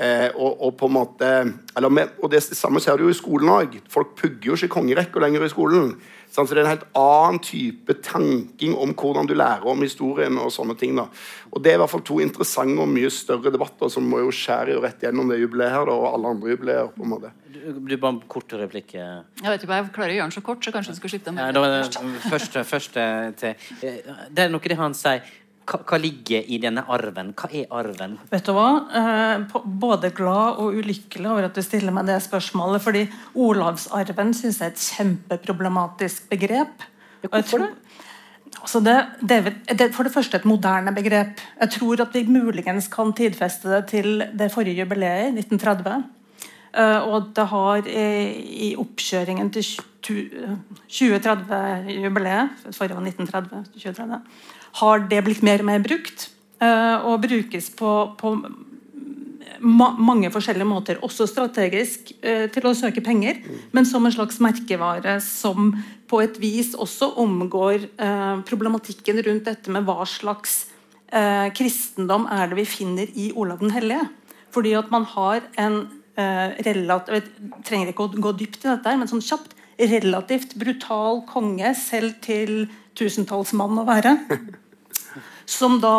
og på en måte, og det samme ser du jo i skolen også. Folk pugger jo ikke kongerekker lenger i skolen. Så det er en helt annen type tanking om hvordan du lærer om historien og sånne ting da. Og det er i hvert fall to interessante og mye større debatter som må jo skjære jo rett gjennom det jubileet her da, og alle andre jubileer på en måte. Du bare en kort replikk. Jeg vet ikke, jeg klarer å gjøre den så kort, så kanskje du skal skifte med. Første til. Det er noe det han sier. Hva ligger i denne arven? Hva er arven? Vet du hva? Både glad og ulykkelig over at du stiller meg det spørsmålet, fordi Olavsarven synes jeg er et kjempeproblematisk begrep. Ja, hvorfor det? Altså det er for det første et moderne begrep. Jeg tror at vi muligens kan tidfeste det til det forrige jubileet i 1930. Og det har i oppkjøringen til 2030-jubileet, forrige var 1930, 2030, har det blitt mer og mer brukt, og brukes på mange forskjellige måter, også strategisk til å søke penger, men som en slags merkevare som på et vis også omgår problematikken rundt dette med hva slags kristendom er det vi finner i Olav den Hellige. Fordi at man har en jeg trenger ikke å gå dypt i dette, men sånn kjapt, relativt brutal konge, selv til tusentallsmann å være, som da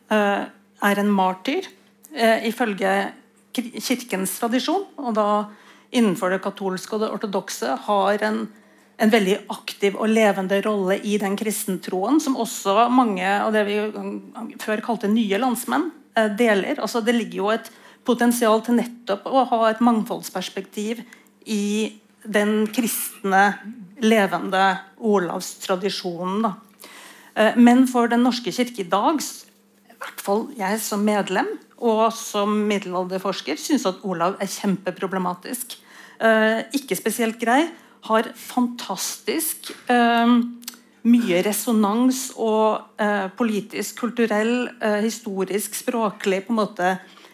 er en martyr ifølge kirkens tradisjon, og da innenfor det katolske og det ortodokse har en veldig aktiv og levende rolle i den kristentroen, som også mange av det vi før kalte nye landsmenn deler. Altså det ligger jo et potensial til nettopp å ha et mangfoldsperspektiv i den kristne, levende Olavstradisjonen da. Men for den norske kirke i dag hvert fall jeg som medlem og som middelalderforsker synes at Olav kjempeproblematisk. Ikke spesielt grei, har fantastisk mye resonans og politisk, kulturell, historisk, språklig på en måte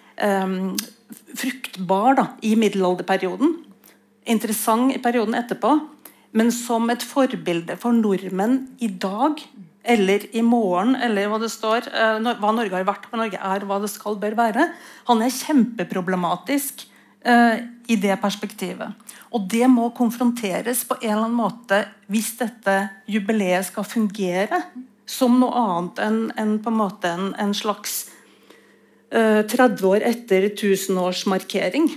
fruktbar da, i middelalderperioden. Interessant i perioden etterpå, men som et forbilde for nordmenn i dag, eller i morgen, eller hva det står, hva Norge har vært, hva Norge hva det skal bør være. Han kjempeproblematisk i det perspektivet. Og det må konfronteres på en eller annen måte hvis dette jubileet skal fungere som noe annet enn på en måte en slags 30 år etter 1000-årsmarkering.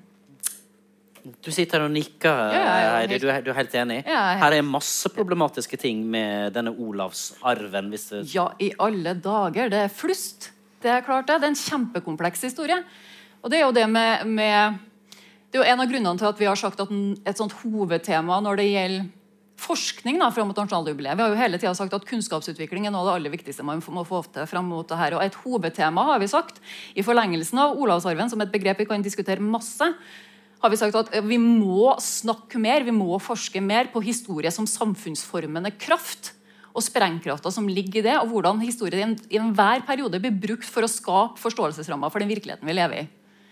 Du sitter her og nikker, Heidi. Du er helt enig? Her masse problematiske ting med denne Olavsarven. Ja, i alle dager. Det flust. Det klart det. Det en kjempekompleks historie. Og det jo det med det jo en av grunnene til at vi har sagt at et sånt hovedtema når det gjelder forskning da, frem mot nasjonaljubileet. Vi har jo hele tiden sagt at kunnskapsutvikling noe av det aller viktigste man må få til frem mot det her. Og et hovedtema har vi sagt, i forlengelsen av Olavsarven, som et begrep vi kan diskutere masse, har vi sagt at vi må snakke mer, vi må forske mer på historie som samfunnsformende kraft, og sprengkrafta som ligger i det, og hvordan historie i enhver periode blir brukt for å skape forståelsesrammer for den virkeligheten vi lever i.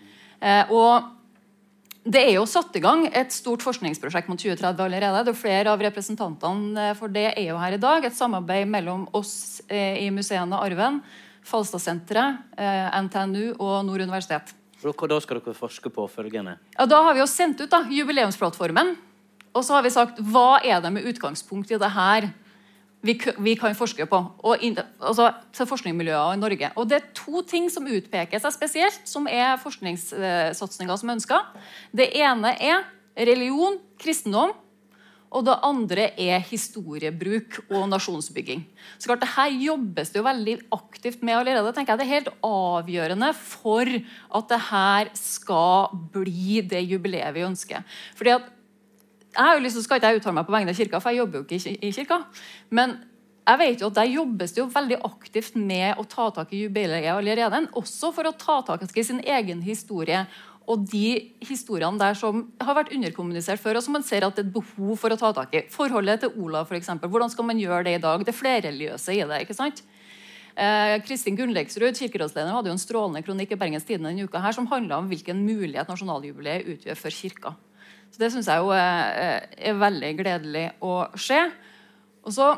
Og det jo satt i gang et stort forskningsprosjekt mot 2030 allerede. Det flere av representantene for det jo her i dag. Et samarbeid mellom oss i Museene Arven, Falstadsenteret, NTNU og Nord universitet. Da skal dere forske på følgende? Ja, da har vi jo sendt ut jubileumsplattformen, og så har vi sagt, hva det med utgangspunkt i det her vi kan forske på, altså til forskningsmiljøer i Norge. Og det 2 ting som utpeker seg spesielt, som forskningssatsninger som ønsker. Det ene religion, kristendom, og det andre historiebruk og nasjonsbygging. Så klart, det her jobbes det jo veldig aktivt med allerede. Tenker jeg det helt avgjørende for at det her skal bli det jubileet vi ønsker. Fordi at jeg har jo lyst til skal ikke jeg uttale meg på vegne av kirka, for jeg jobber jo ikke i kirka. Men jeg vet jo at der jobbes det jo veldig aktivt med å ta tak i jubileet allerede, også for å ta tak i sin egen historie, og de historiene der som har vært underkommunisert før, og som man ser at det behov for å ta tak i. Forholdet til Olav, for eksempel. Hvordan skal man gjøre det i dag? Det flerreligiøse i det, ikke sant? Kristin Gunnleksrud, kirkerådsleder, hadde jo en strålende kronikk i Bergens Tidende denne uka her, som handlet om hvilken mulighet nasjonaljubileet utgjør for kirka. Så det synes jeg jo veldig gledelig å se. Og så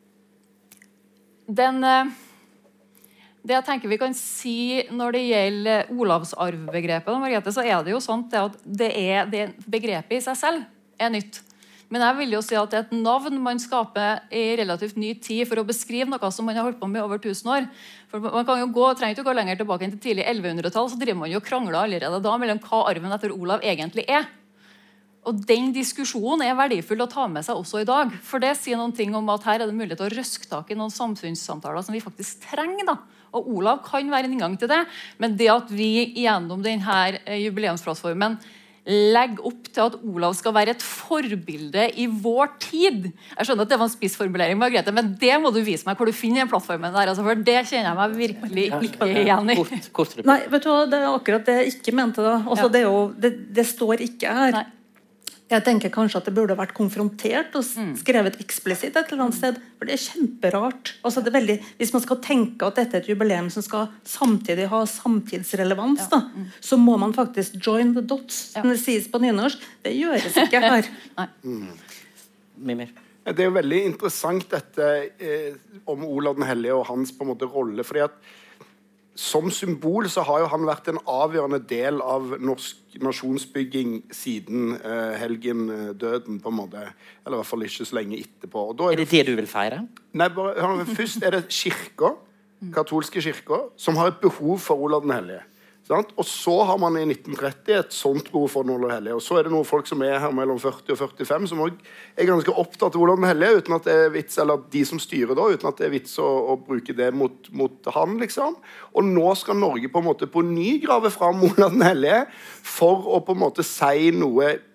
det jeg tenker vi kan si når det gjelder Olavsarvbegrepet, Margrethe, så det jo sant at det begrepet i seg selv nytt. Men jeg vil jo si at det et navn man skaper i relativt ny tid for å beskrive noe som man har holdt på med over 1000 år. For man kan jo trenger ikke å gå lenger tilbake enn til tidlig 1100-tall, så driver man jo krangler allerede da mellom hva arven etter Olav egentlig Og den diskusjonen verdifull å ta med seg også i dag. For det sier noen ting om at her det mulig til å røske tak i noen samfunnssamtaler som vi faktisk trenger. Da. Og Olav kan være en inngang til det. Men det at vi gjennom denne jubileumsplattformen legger opp til at Olav skal være et forbilde i vår tid. Jeg skjønner at det var en spissformulering, Margrethe, men det må du vise meg hvor du finner den plattformen der. Altså, for det kjenner jeg meg virkelig ikke igjen i. Nei, vet du hva, det akkurat det jeg ikke mente da. Altså, det står ikke her. Nei. Jeg tenker kanskje at det burde vært konfrontert og skrevet eksplisitt et eller annet sted, for det kjemperart. Altså det veldig, hvis man skal tenke at dette et jubileum som skal samtidig ha samtidsrelevans, da, så må man faktisk join the dots, som det sies på nynorsk. Det gjøres ikke her. Mimir. Det jo veldig interessant dette om Olav den Hellige og hans på en måte rolle, fordi at som symbol så har jo han vært en avgjørende del av norsk nasjonsbygging siden helgendøden på en måte, eller i hvert fall ikke så lenge etterpå. Og da det du vil feire? Nei, først det kirka, katolske kirka, som har et behov for Olav den Hellige. Sant? Og så har man i 1930 et sånt behov for Olav den Hellige. Og så det noen folk som her mellom 40 og 45 som også ganske opptatt av Olav den Hellige, uten at det vits, eller de som styrer da, uten at det vits å bruke det mot han, liksom. Og nå skal Norge på en måte på ny grave fram Olav den Hellige for å på en måte si noe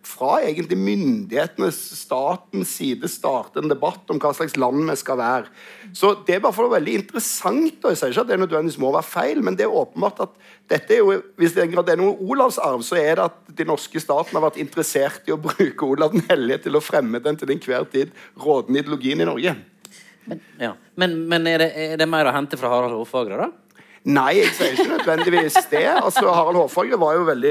fra egentlig myndighetenes, statens side starte en debatt om hva slags land vi skal være. Så det bare for det veldig interessant, og jeg sier ikke at det nødvendigvis må være feil, men det åpenbart at dette jo, hvis det er noe Olavsarv, så det at de norske staten har vært interessert i å bruke Olav den Hellige til å fremme den til enhver tid rådende ideologien i Norge. Men er det mer å hente fra Harald Hårfagre da? Nei, jeg sier ikke nødvendigvis det. Altså, Harald Hårfagre var jo veldig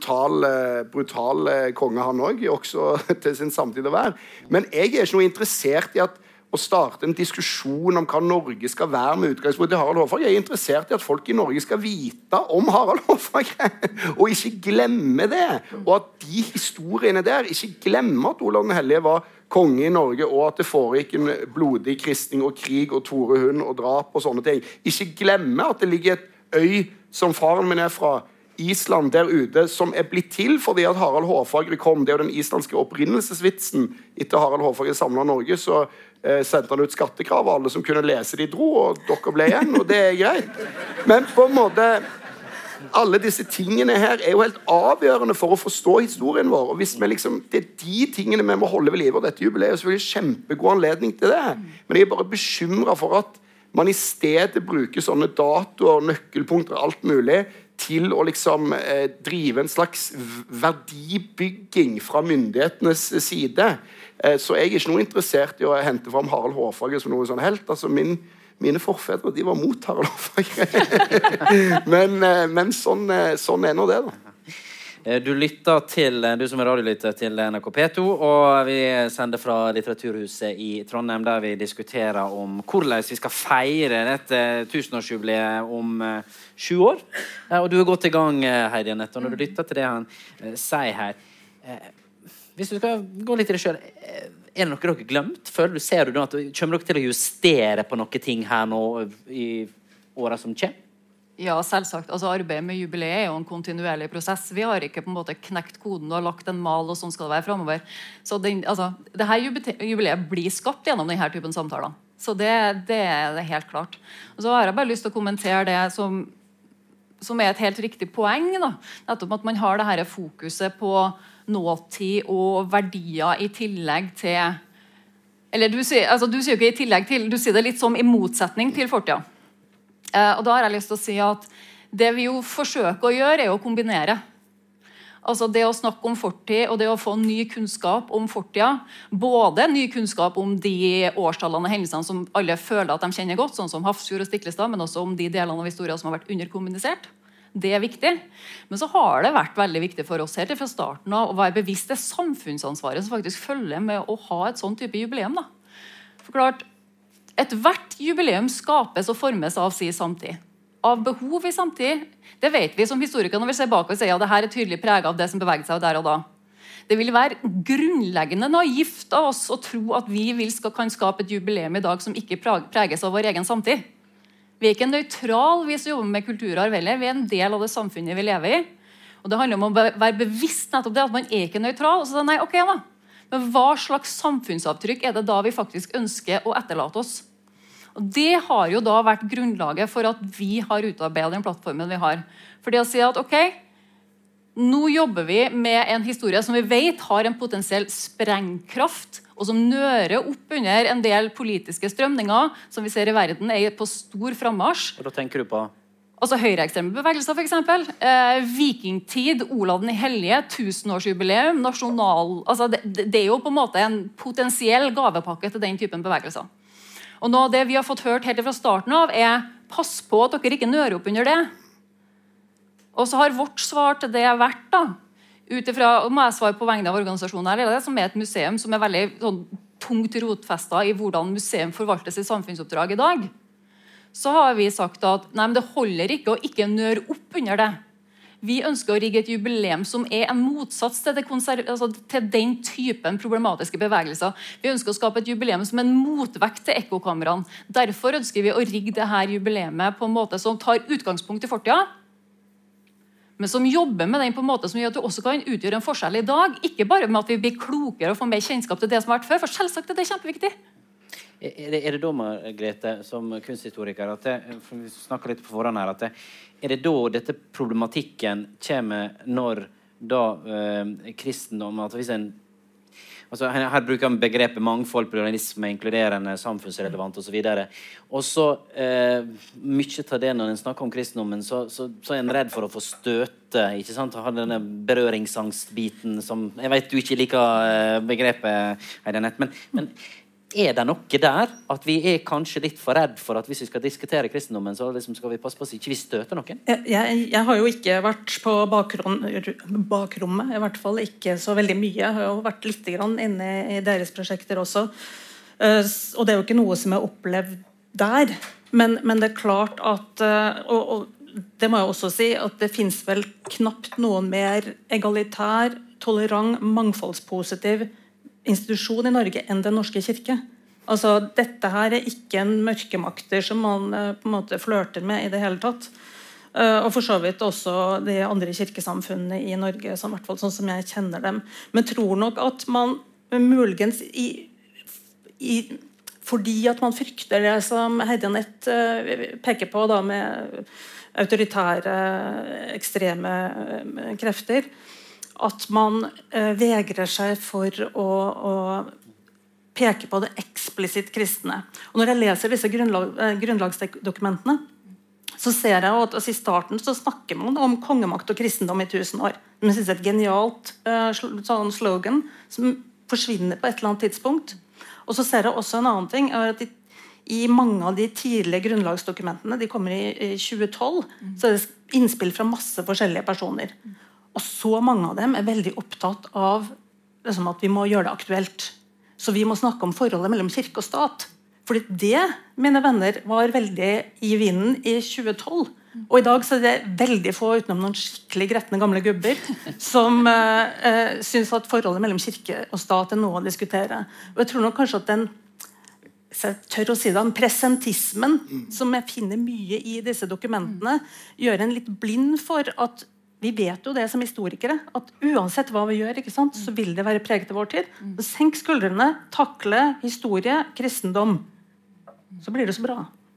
brutal konge han også til sin samtid å være. Men jeg er ikke noe interessert i å starte en diskusjon om hva Norge skal være med utgangspunkt i Harald Hårfagre. Jeg er interessert i at folk i Norge skal vite om Harald Hårfagre, og ikke glemme det. Og at de historiene der ikke glemmer at Olav den Hellige var konge i Norge, og at det foregikk en blodig kristning og krig og Tore Hund og drap og sånne ting. Ikke glemme at det ligger et øy som faren min fra Island der ute, som blitt til fordi at Harald Hårfagre kom. Det jo den islandske opprinnelsesvitsen. Etter Harald Hårfagre samlet Norge, så sendte han ut skattekrav, og alle som kunne lese de dro, og dere ble igjen, og det greit. Men på en måte alle disse tingene her jo helt avgjørende for å forstå historien vår, og hvis vi det de tingene vi må holde ved livet, og dette jubileet selvfølgelig kjempegod anledning til det, men jeg bare bekymret for at man i stedet bruker sånne datoer, nøkkelpunkter, alt mulig, til å drive en slags verdibygging fra myndighetenes side. Så jeg ikke noe interessert i å hente fram Harald Hårfagre som noe sånn helt. Altså mine forfedre, de var mot Harald Hårfagre. men sånn nå det da. Du som radiolytter til NRK P2, og vi sender fra Litteraturhuset i Trondheim, der vi diskuterer om hvordan vi skal feire dette 1000-årsjubileet om 7 år. Og du har gått i gang, Heidi Anette, og når du lytter til det han sier her, hvis du skal gå litt i det selv, det noe dere glemt? Ser du at kommer dere til å justere på noen ting her nå i året som kommer? Ja, selvsagt. Altså, arbeidet med jubileet jo en kontinuerlig prosess. Vi har ikke på en måte knekt koden og lagt en mal, og sånn skal det være fremover. Så det her jubileet blir skapt gjennom denne typen samtaler. Så det er helt klart. Og så har jeg bare lyst til å kommentere det som et helt riktig poeng, da. Nettopp at man har det her fokuset på nåtid og verdier i tillegg til, eller du sier jo ikke i tillegg til, du sier det litt som i motsetning til fortida. Og da har jeg lyst til å si at det vi jo forsøker å gjøre å kombinere. Altså det å snakke om fortid og det å få ny kunnskap om fortida, både ny kunnskap om de årstallene og hendelsene som alle føler at de kjenner godt, sånn som Hafrsfjord og Stiklestad, men også om de delene av historien som har vært underkommunisert. Det er viktig. Men så har det vært veldig viktig for oss helt fra starten av å være bevisst det samfunnsansvaret som faktisk følger med å ha et sånn type jubileum. Da. For klart, hvert jubileum skapes og formes av sin samtid. Av behov i samtid. Det vet vi som historikere når vi ser bak og sier at dette er tydelig preget av det som beveger seg der og da. Det vil være grunnleggende naivt av oss å tro at vi kan skape et jubileum i dag som ikke preges av vår egen samtid. Vi er ikke nøytrale, vi som jobber med kulturarv heller. Vi er en del av det samfunnet vi lever i. Og det handler om å være bevisst nettopp det, at man er ikke nøytral. Og så nei, ok da. Men hva slags samfunnsavtrykk er det da vi faktisk ønsker å etterlate oss? Og det har jo da vært grunnlaget for at vi har utarbeidet den plattformen vi har. For det å si at ok, nå jobber vi med en historie som vi vet har en potensiell sprengkraft, og som nører opp under en del politiske strømninger som vi ser i verden er på stor frammarsj. Og da tenker du på? Altså høyreekstreme bevegelser for eksempel. Vikingtid, Olav den Hellige, 1000-årsjubileum, nasjonal... Altså det er jo på en måte en potensiell gavepakke til den typen bevegelser. Og noe av det vi har fått hørt helt fra starten av er pass på at dere ikke nører opp under det. Og så har vårt svar til det vært da, utifra, må jeg svare på vegne av organisasjonen her, som er et museum som er veldig sånn, tungt rotfestet i hvordan museum forvalter sitt samfunnsoppdrag i dag, så har vi sagt at nei, men det holder ikke å ikke nøre opp under det. Vi ønsker å rigge et jubileum som er en motsats til, til den typen problematiske bevegelser. Vi ønsker å skape et jubileum som en motvekt til ekkokameraene. Derfor ønsker vi å rigge dette jubileumet på en måte som tar utgangspunkt i fortida, men som jobber med den på en måte som gjør at du også kan utgjøre en forskjell i dag. Ikke bare med at vi blir klokere og får mer kjennskap til det som har vært før, for selvsagt er det kjempeviktig. Er det da, Margrethe, som kunsthistoriker, for vi snakker litt på forhånd her, er det da dette problematikken kommer når da kristendom, at hvis altså her bruker man begrepet mangfold, pluralisme, inkluderende, samfunnsrelevant og så videre. Og så mye av det når en snakker om kristendommen, så er en redd for å få støte, ikke sant? Og ha denne berøringsangstbiten som, jeg vet du ikke liker begrepet, Heidenett, men er det noe der at vi kanskje litt for redd for at hvis vi skal diskutere kristendommen, så liksom skal vi passe på at ikke vi støter noen? Jeg har jo ikke vært på bakrommet, i hvert fall ikke så veldig mye. Jeg har jo vært litt grann inne i deres prosjekter også. Og det er jo ikke noe som er opplevd der. Men det er klart at, og det må jeg også si, at det finnes vel knapt noen mer egalitær, tolerant, mangfoldspositiv institusjon i Norge enn Den norske kirke. Altså, dette her er ikke en mørkemakter som man på en måte flørter med i det hele tatt. Og for så vidt også de andre kirkesamfunnene i Norge, som, i hvert fall sånn som jeg kjenner dem. Men tror nok at man muligens fordi at man frykter det som Heidenett peker på da, med autoritære, ekstreme krefter, at man vegrer seg for å peke på det eksplisitt kristne. Og når jeg leser disse grunnlagsdokumentene, så ser jeg at i starten så snakker man om kongemakt og kristendom i 1000 år. Men jeg synes det er et genialt sånn slogan som forsvinner på et eller annet tidspunkt. Og så ser jeg også en annen ting, at i mange av de tidlige grunnlagsdokumentene, de kommer i 2012, så er det innspill fra masse forskjellige personer. Og så mange av dem er veldig opptatt av liksom, at vi må gjøre det aktuelt. Så vi må snakke om forholdet mellom kirke og stat. Fordi det, mine venner, var veldig i vinden i 2012. Og i dag så er det veldig få utenom noen skikkelig gretne gamle gubber som synes at forholdet mellom kirke og stat er noe å diskutere. Og jeg tror nok kanskje at jeg tør å si det, presentismen som jeg finner mye i disse dokumentene, gjør en litt blind for at vi vet jo det som historikere, at uansett hva vi gjør, ikke sant, så vil det være preget av vår tid. Så senk skuldrene, takle historie, kristendom. Så blir det så bra.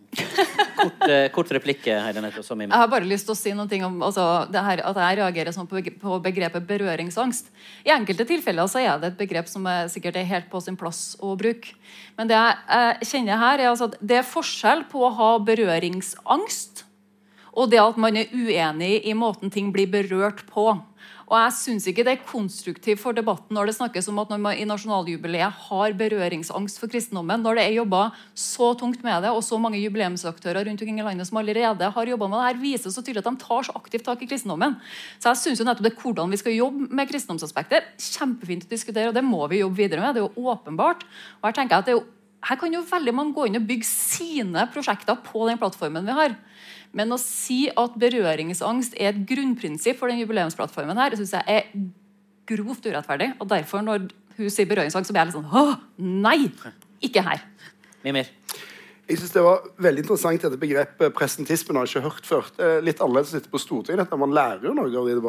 Kort replikk, Heidenett. Jeg har bare lyst til å si noe om altså, det her, at jeg reagerer sånn på begrepet berøringsangst. I enkelte tilfeller så er det et begrep som sikkert er helt på sin plass å bruke. Men det jeg kjenner her er altså at det er forskjell på å ha berøringsangst og det at man er uenig i måten ting blir berørt på. Og jeg synes ikke det er konstruktivt for debatten når det snakkes om at når man i nasjonaljubileet har berøringsangst for kristendommen, når det er jobbet så tungt med det, og så mange jubileumsaktører rundt omkring i landet som allerede har jobbet med det her, viser så tydelig at de tar så aktivt tak i kristendommen. Så jeg synes jo nettopp det hvordan vi skal jobbe med kristendomsaspekter, kjempefint å diskutere, og det må vi jobbe videre med, det er jo åpenbart. Og her tenker jeg at her kan jo veldig mange gå inn og bygge sine prosjekter på den plattformen vi har. Men å si at berøringsangst er et grunnprinsipp for den jubileumsplattformen her, synes jeg er grovt urettferdig. Og derfor når hun sier berøringsangst, så blir jeg litt sånn, nei, ikke her. Mimir. Jeg synes det var veldig interessant dette begrepet presentismen har jeg ikke hørt før. Det er litt annerledes å sitte på Stortinget, man lærer jo noe av de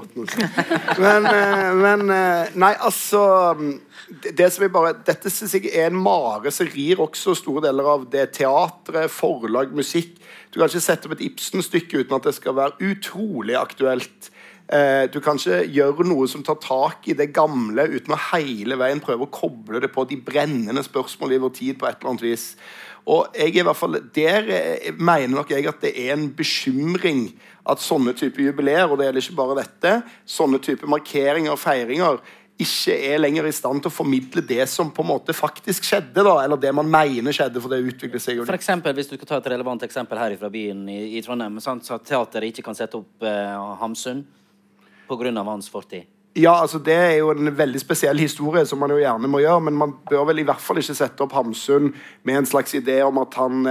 debattene. Men nei, altså, det som dette synes jeg er en mare som rir også store deler av det teatret, forlag, musikk. Du kan ikke sette opp et Ibsen-stykke uten at det skal være utrolig aktuelt. Du kan ikke gjøre noe som tar tak i det gamle uten å hele veien prøve å koble det på de brennende spørsmål i vår tid på et eller annet vis. Og jeg i hvert fall, der mener nok jeg at det er en bekymring at sånne typer jubileer, og det gjelder ikke bare dette, sånne typer markeringer og feiringer, ikke er lenger i stand til å formidle det som på en måte faktisk skjedde da, eller det man mener skjedde, for det utvikler seg jo. For eksempel, hvis du skal ta et relevant eksempel her fra byen i Trondheim, så teateret ikke kan sette opp Hamsun på grunn av hans fortid. Ja, altså det er jo en veldig spesiell historie som man jo gjerne må gjøre, men man bør vel i hvert fall ikke sette opp Hamsun med en slags idé om at han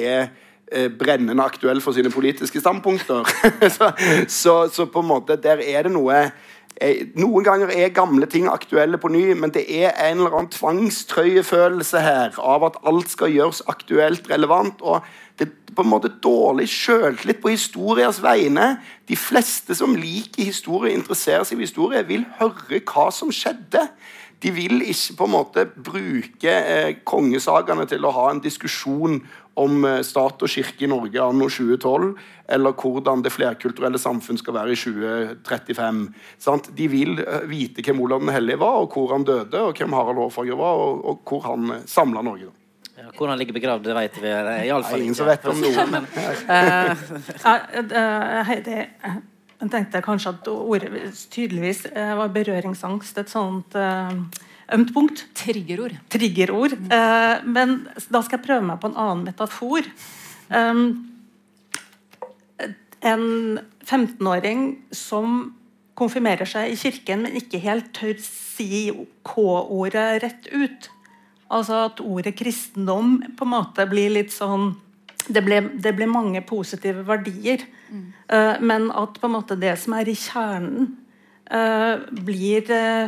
brennende aktuell for sine politiske standpunkter. så på en måte, der er det noe. Noen ganger er gamle ting aktuelle på ny, men det er en eller annen tvangstrøyefølelse her av at alt skal gjøres aktuelt relevant, og det er på en måte dårlig selvtillit på historiers vegne. De fleste som liker historie, interesserer seg i historie, vil høre hva som skjedde. De vil ikke på en måte bruke kongesagene til å ha en diskusjon om stat og kirke i Norge anno 2012, eller hvordan det flerkulturelle samfunn skal være i 2035. Sant? De vil vite hvem Olav den Hellige var, og hvor han døde, og hvem Harald Hårfagre var, og hvor han samlet Norge. Da. Ja, hvor han ligger begravd, det vet vi i alle fall ingen som vet om noe. Heidi, jeg tenkte kanskje at ordet tydeligvis var berøringsangst, et sånt ømt punkt. Triggerord. Men da skal jeg prøve meg på en annen metafor. En 15-åring som konfirmerer seg i kirken, men ikke helt tør si K-ordet rett ut. Altså at ordet kristendom på en måte blir litt sånn, det blir mange positive verdier, men at på en måte det som er i kjernen blir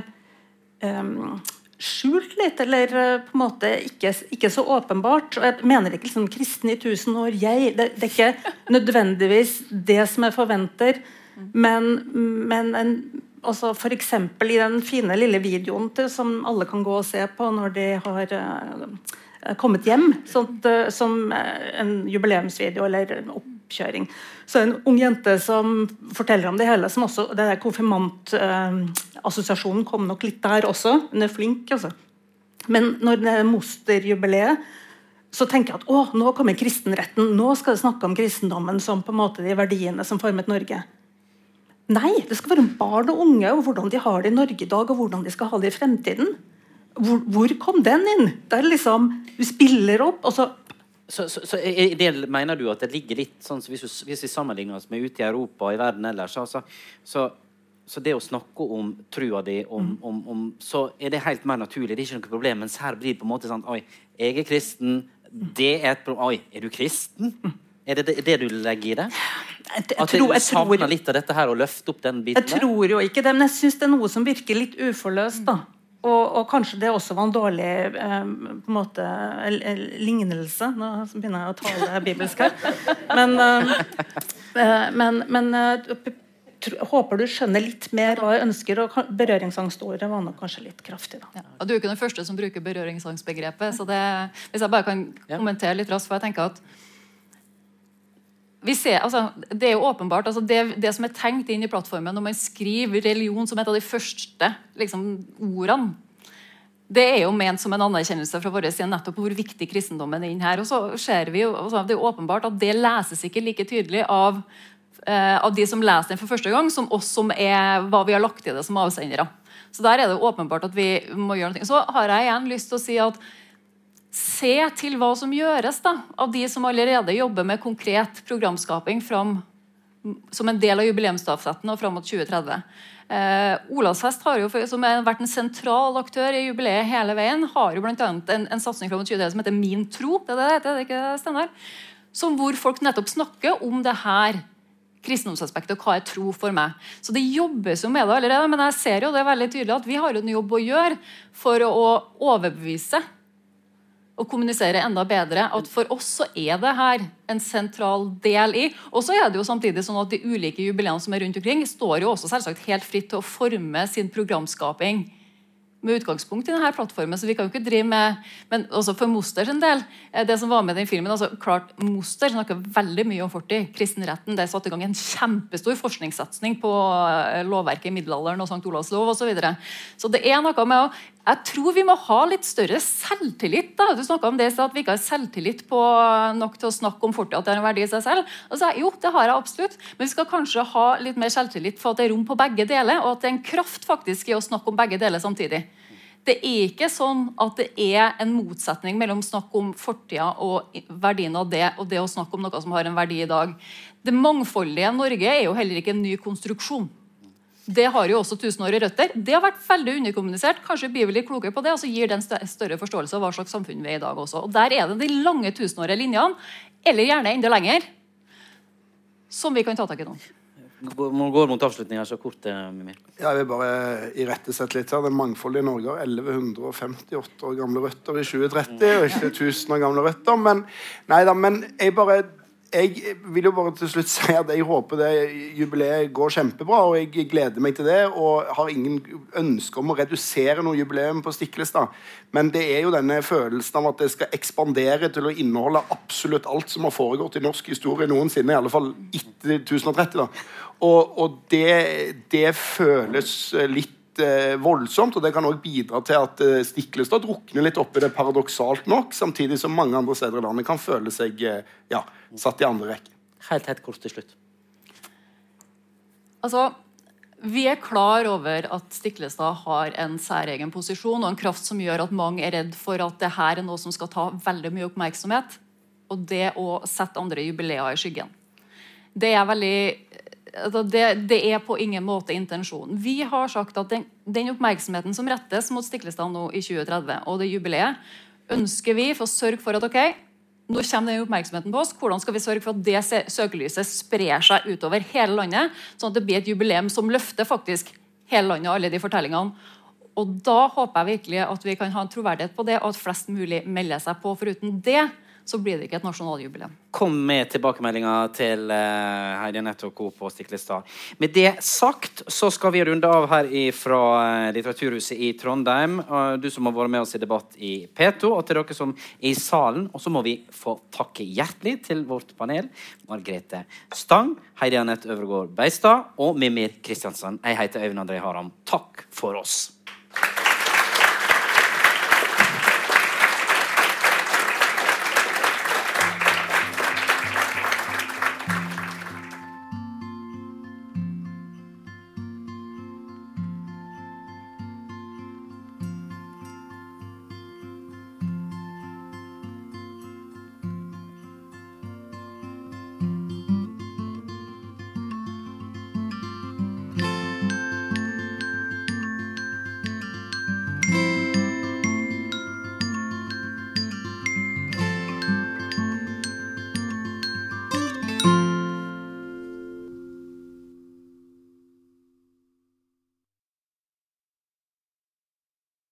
skjult litt, eller på en måte ikke så åpenbart. Og jeg mener ikke liksom kristen i 1000 år, det er ikke nødvendigvis det som jeg forventer, men altså for eksempel i den fine lille videoen som alle kan gå og se på når de har kommet hjem, som en jubileumsvideo eller en oppkjøring. Så en ung jente som forteller om det hele, som også, det der konfirmantassosiasjonen kom nok litt der også, hun er flink altså. Men når det er mosterjubileet, så tenker jeg at nå kommer kristenretten, nå skal jeg snakke om kristendommen som på en måte de verdiene som formet Norge. Nei, det skal være om barn og unge, og hvordan de har det i Norge i dag, og hvordan de skal ha det i fremtiden. Hvor kom den inn? Det er liksom, du spiller opp, og så det mener du at det ligger litt sånn, så hvis vi sammenligner oss med ute i Europa og i verden ellers, så det å snakke om trua di, så er det helt mer naturlig, det er ikke noe problem, mens her blir det på en måte sånn, oi, jeg er kristen, det er et problem, oi, er du kristen? Er det du legger i det? At du savner litt av dette her og løfter opp den biten der? Jeg tror jo ikke det, men jeg synes det er noe som virker litt uforløst da. Og kanskje det også var en dårlig på en måte lignelse. Nå begynner jeg å tale bibelsk her. Men håper du skjønner litt mer hva jeg ønsker, og berøringsangståret var nok kanskje litt kraftig da. Ja, du er ikke den første som bruker berøringsangstbegrepet, så hvis jeg bare kan kommentere litt raskt, for jeg tenker at vi ser, altså, det er jo åpenbart, altså det som er tenkt inn i plattformen når man skriver religion som et av de første liksom, ordene, det er jo ment som en anerkjennelse fra vår side nettopp hvor viktig kristendommen er inn her. Og så ser vi jo, altså, det er jo åpenbart at det leses ikke like tydelig av de som leser den for første gang, som oss som er hva vi har lagt i det som avsendere. Så der er det åpenbart at vi må gjøre noe. Så har jeg igjen lyst til å si at se til hva som gjøres da, av de som allerede jobber med konkret programskaping som en del av jubileumsstafetten og fram mot 2030. Olavsfest har jo, som har vært en sentral aktør i jubileet hele veien, har jo blant annet en satsning fram mot 2030 som heter Min tro, det er det ikke Steinar? Som hvor folk nettopp snakker om det her kristendomsaspektet og hva er tro for meg. Så det jobbes jo med det allerede, men jeg ser jo det veldig tydelig at vi har en jobb å gjøre for å overbevise og kommunisere enda bedre, at for oss så er det her en sentral del i, og så er det jo samtidig sånn at de ulike jubileene som er rundt omkring, står jo også selvsagt helt fritt til å forme sin programskaping med utgangspunkt i denne plattformen, så vi kan jo ikke drive med, men også for Moster sin del, det som var med i den filmen, altså klart Moster snakker veldig mye om fortid, kristenretten, det satte i gang en kjempestor forskningssatsning på lovverket i middelalderen og Sankt Olavs lov og så videre. Så det er noe med å, jeg tror vi må ha litt større selvtillit da. Du snakket om det, så at vi ikke har selvtillit på nok til å snakke om fortid, at det er en verdi i seg selv. Og så, jo, det har jeg absolutt, men vi skal kanskje ha litt mer selvtillit for at det er rom på begge deler, og at det er en kraft faktisk i å snakke om begge deler samtidig. Det er ikke sånn at det er en motsetning mellom snakk om fortida og verdien av det, og det å snakke om noe som har en verdi i dag. Det mangfoldige Norge er jo heller ikke en ny konstruksjon. Det har jo også tusenårige røtter. Det har vært veldig underkommunisert. Kanskje blir vi litt klokere på det, og så gir det en større forståelse av hva slags samfunn vi er i dag også. Og der er det de lange tusenårige linjene, eller gjerne enda lenger, som vi kan ta tak i nå. Man går mot avslutningen så kort, Mimir. Jeg vil bare irettesette litt her. Det mangfoldige Norge har 1158 år gamle røtter i 2030, og ikke 1000 år gamle røtter. Men, neida, men jeg vil jo bare til slutt si at jeg håper det jubileet går kjempebra, og jeg gleder meg til det, og har ingen ønske om å redusere noe jubileum på Stiklestad. Men det jo denne følelsen av at det skal ekspandere til å inneholde absolutt alt som har foregått i norsk historie noensinne, i alle fall etter 1030 da. Og det føles litt voldsomt, og det kan også bidra til at Stiklestad drukner litt opp i det paradoksalt nok, samtidig som mange andre steder i landet kan føle seg satt i andre rekke. Helt kort til slutt. Altså, vi klar over at Stiklestad har en særegen posisjon og en kraft som gjør at mange redd for at det her noe som skal ta veldig mye oppmerksomhet, og det å sette andre jubileer i skyggen. Det veldig det på ingen måte intensjonen. Vi har sagt at den oppmerksomheten som rettes mot Stiklestad nå i 2030, og det jubileet, ønsker vi for å sørge for at nå kommer den oppmerksomheten på oss. Hvordan skal vi sørge for at det søkelyset sprer seg utover hele landet, sånn at det blir et jubileum som løfter faktisk hele landet og alle de fortellingene. Og da håper jeg virkelig at vi kan ha en troverdighet på det, og at flest mulig melder seg på. Foruten det, så blir det ikke et nasjonaljubileum. Kom med tilbakemeldinger til Heidi Anette og Co. på Stiklestad. Med det sagt, så skal vi runde av her fra Litteraturhuset i Trondheim. Du som har vært med oss i debatt i P2, og til dere som i salen. Og så må vi få takke hjertelig til vårt panel. Margrethe Stang, Heidi Anette Øvregård Beistad og Mimir Kristiansen. Jeg heter Øyvind André Haram. Takk for oss.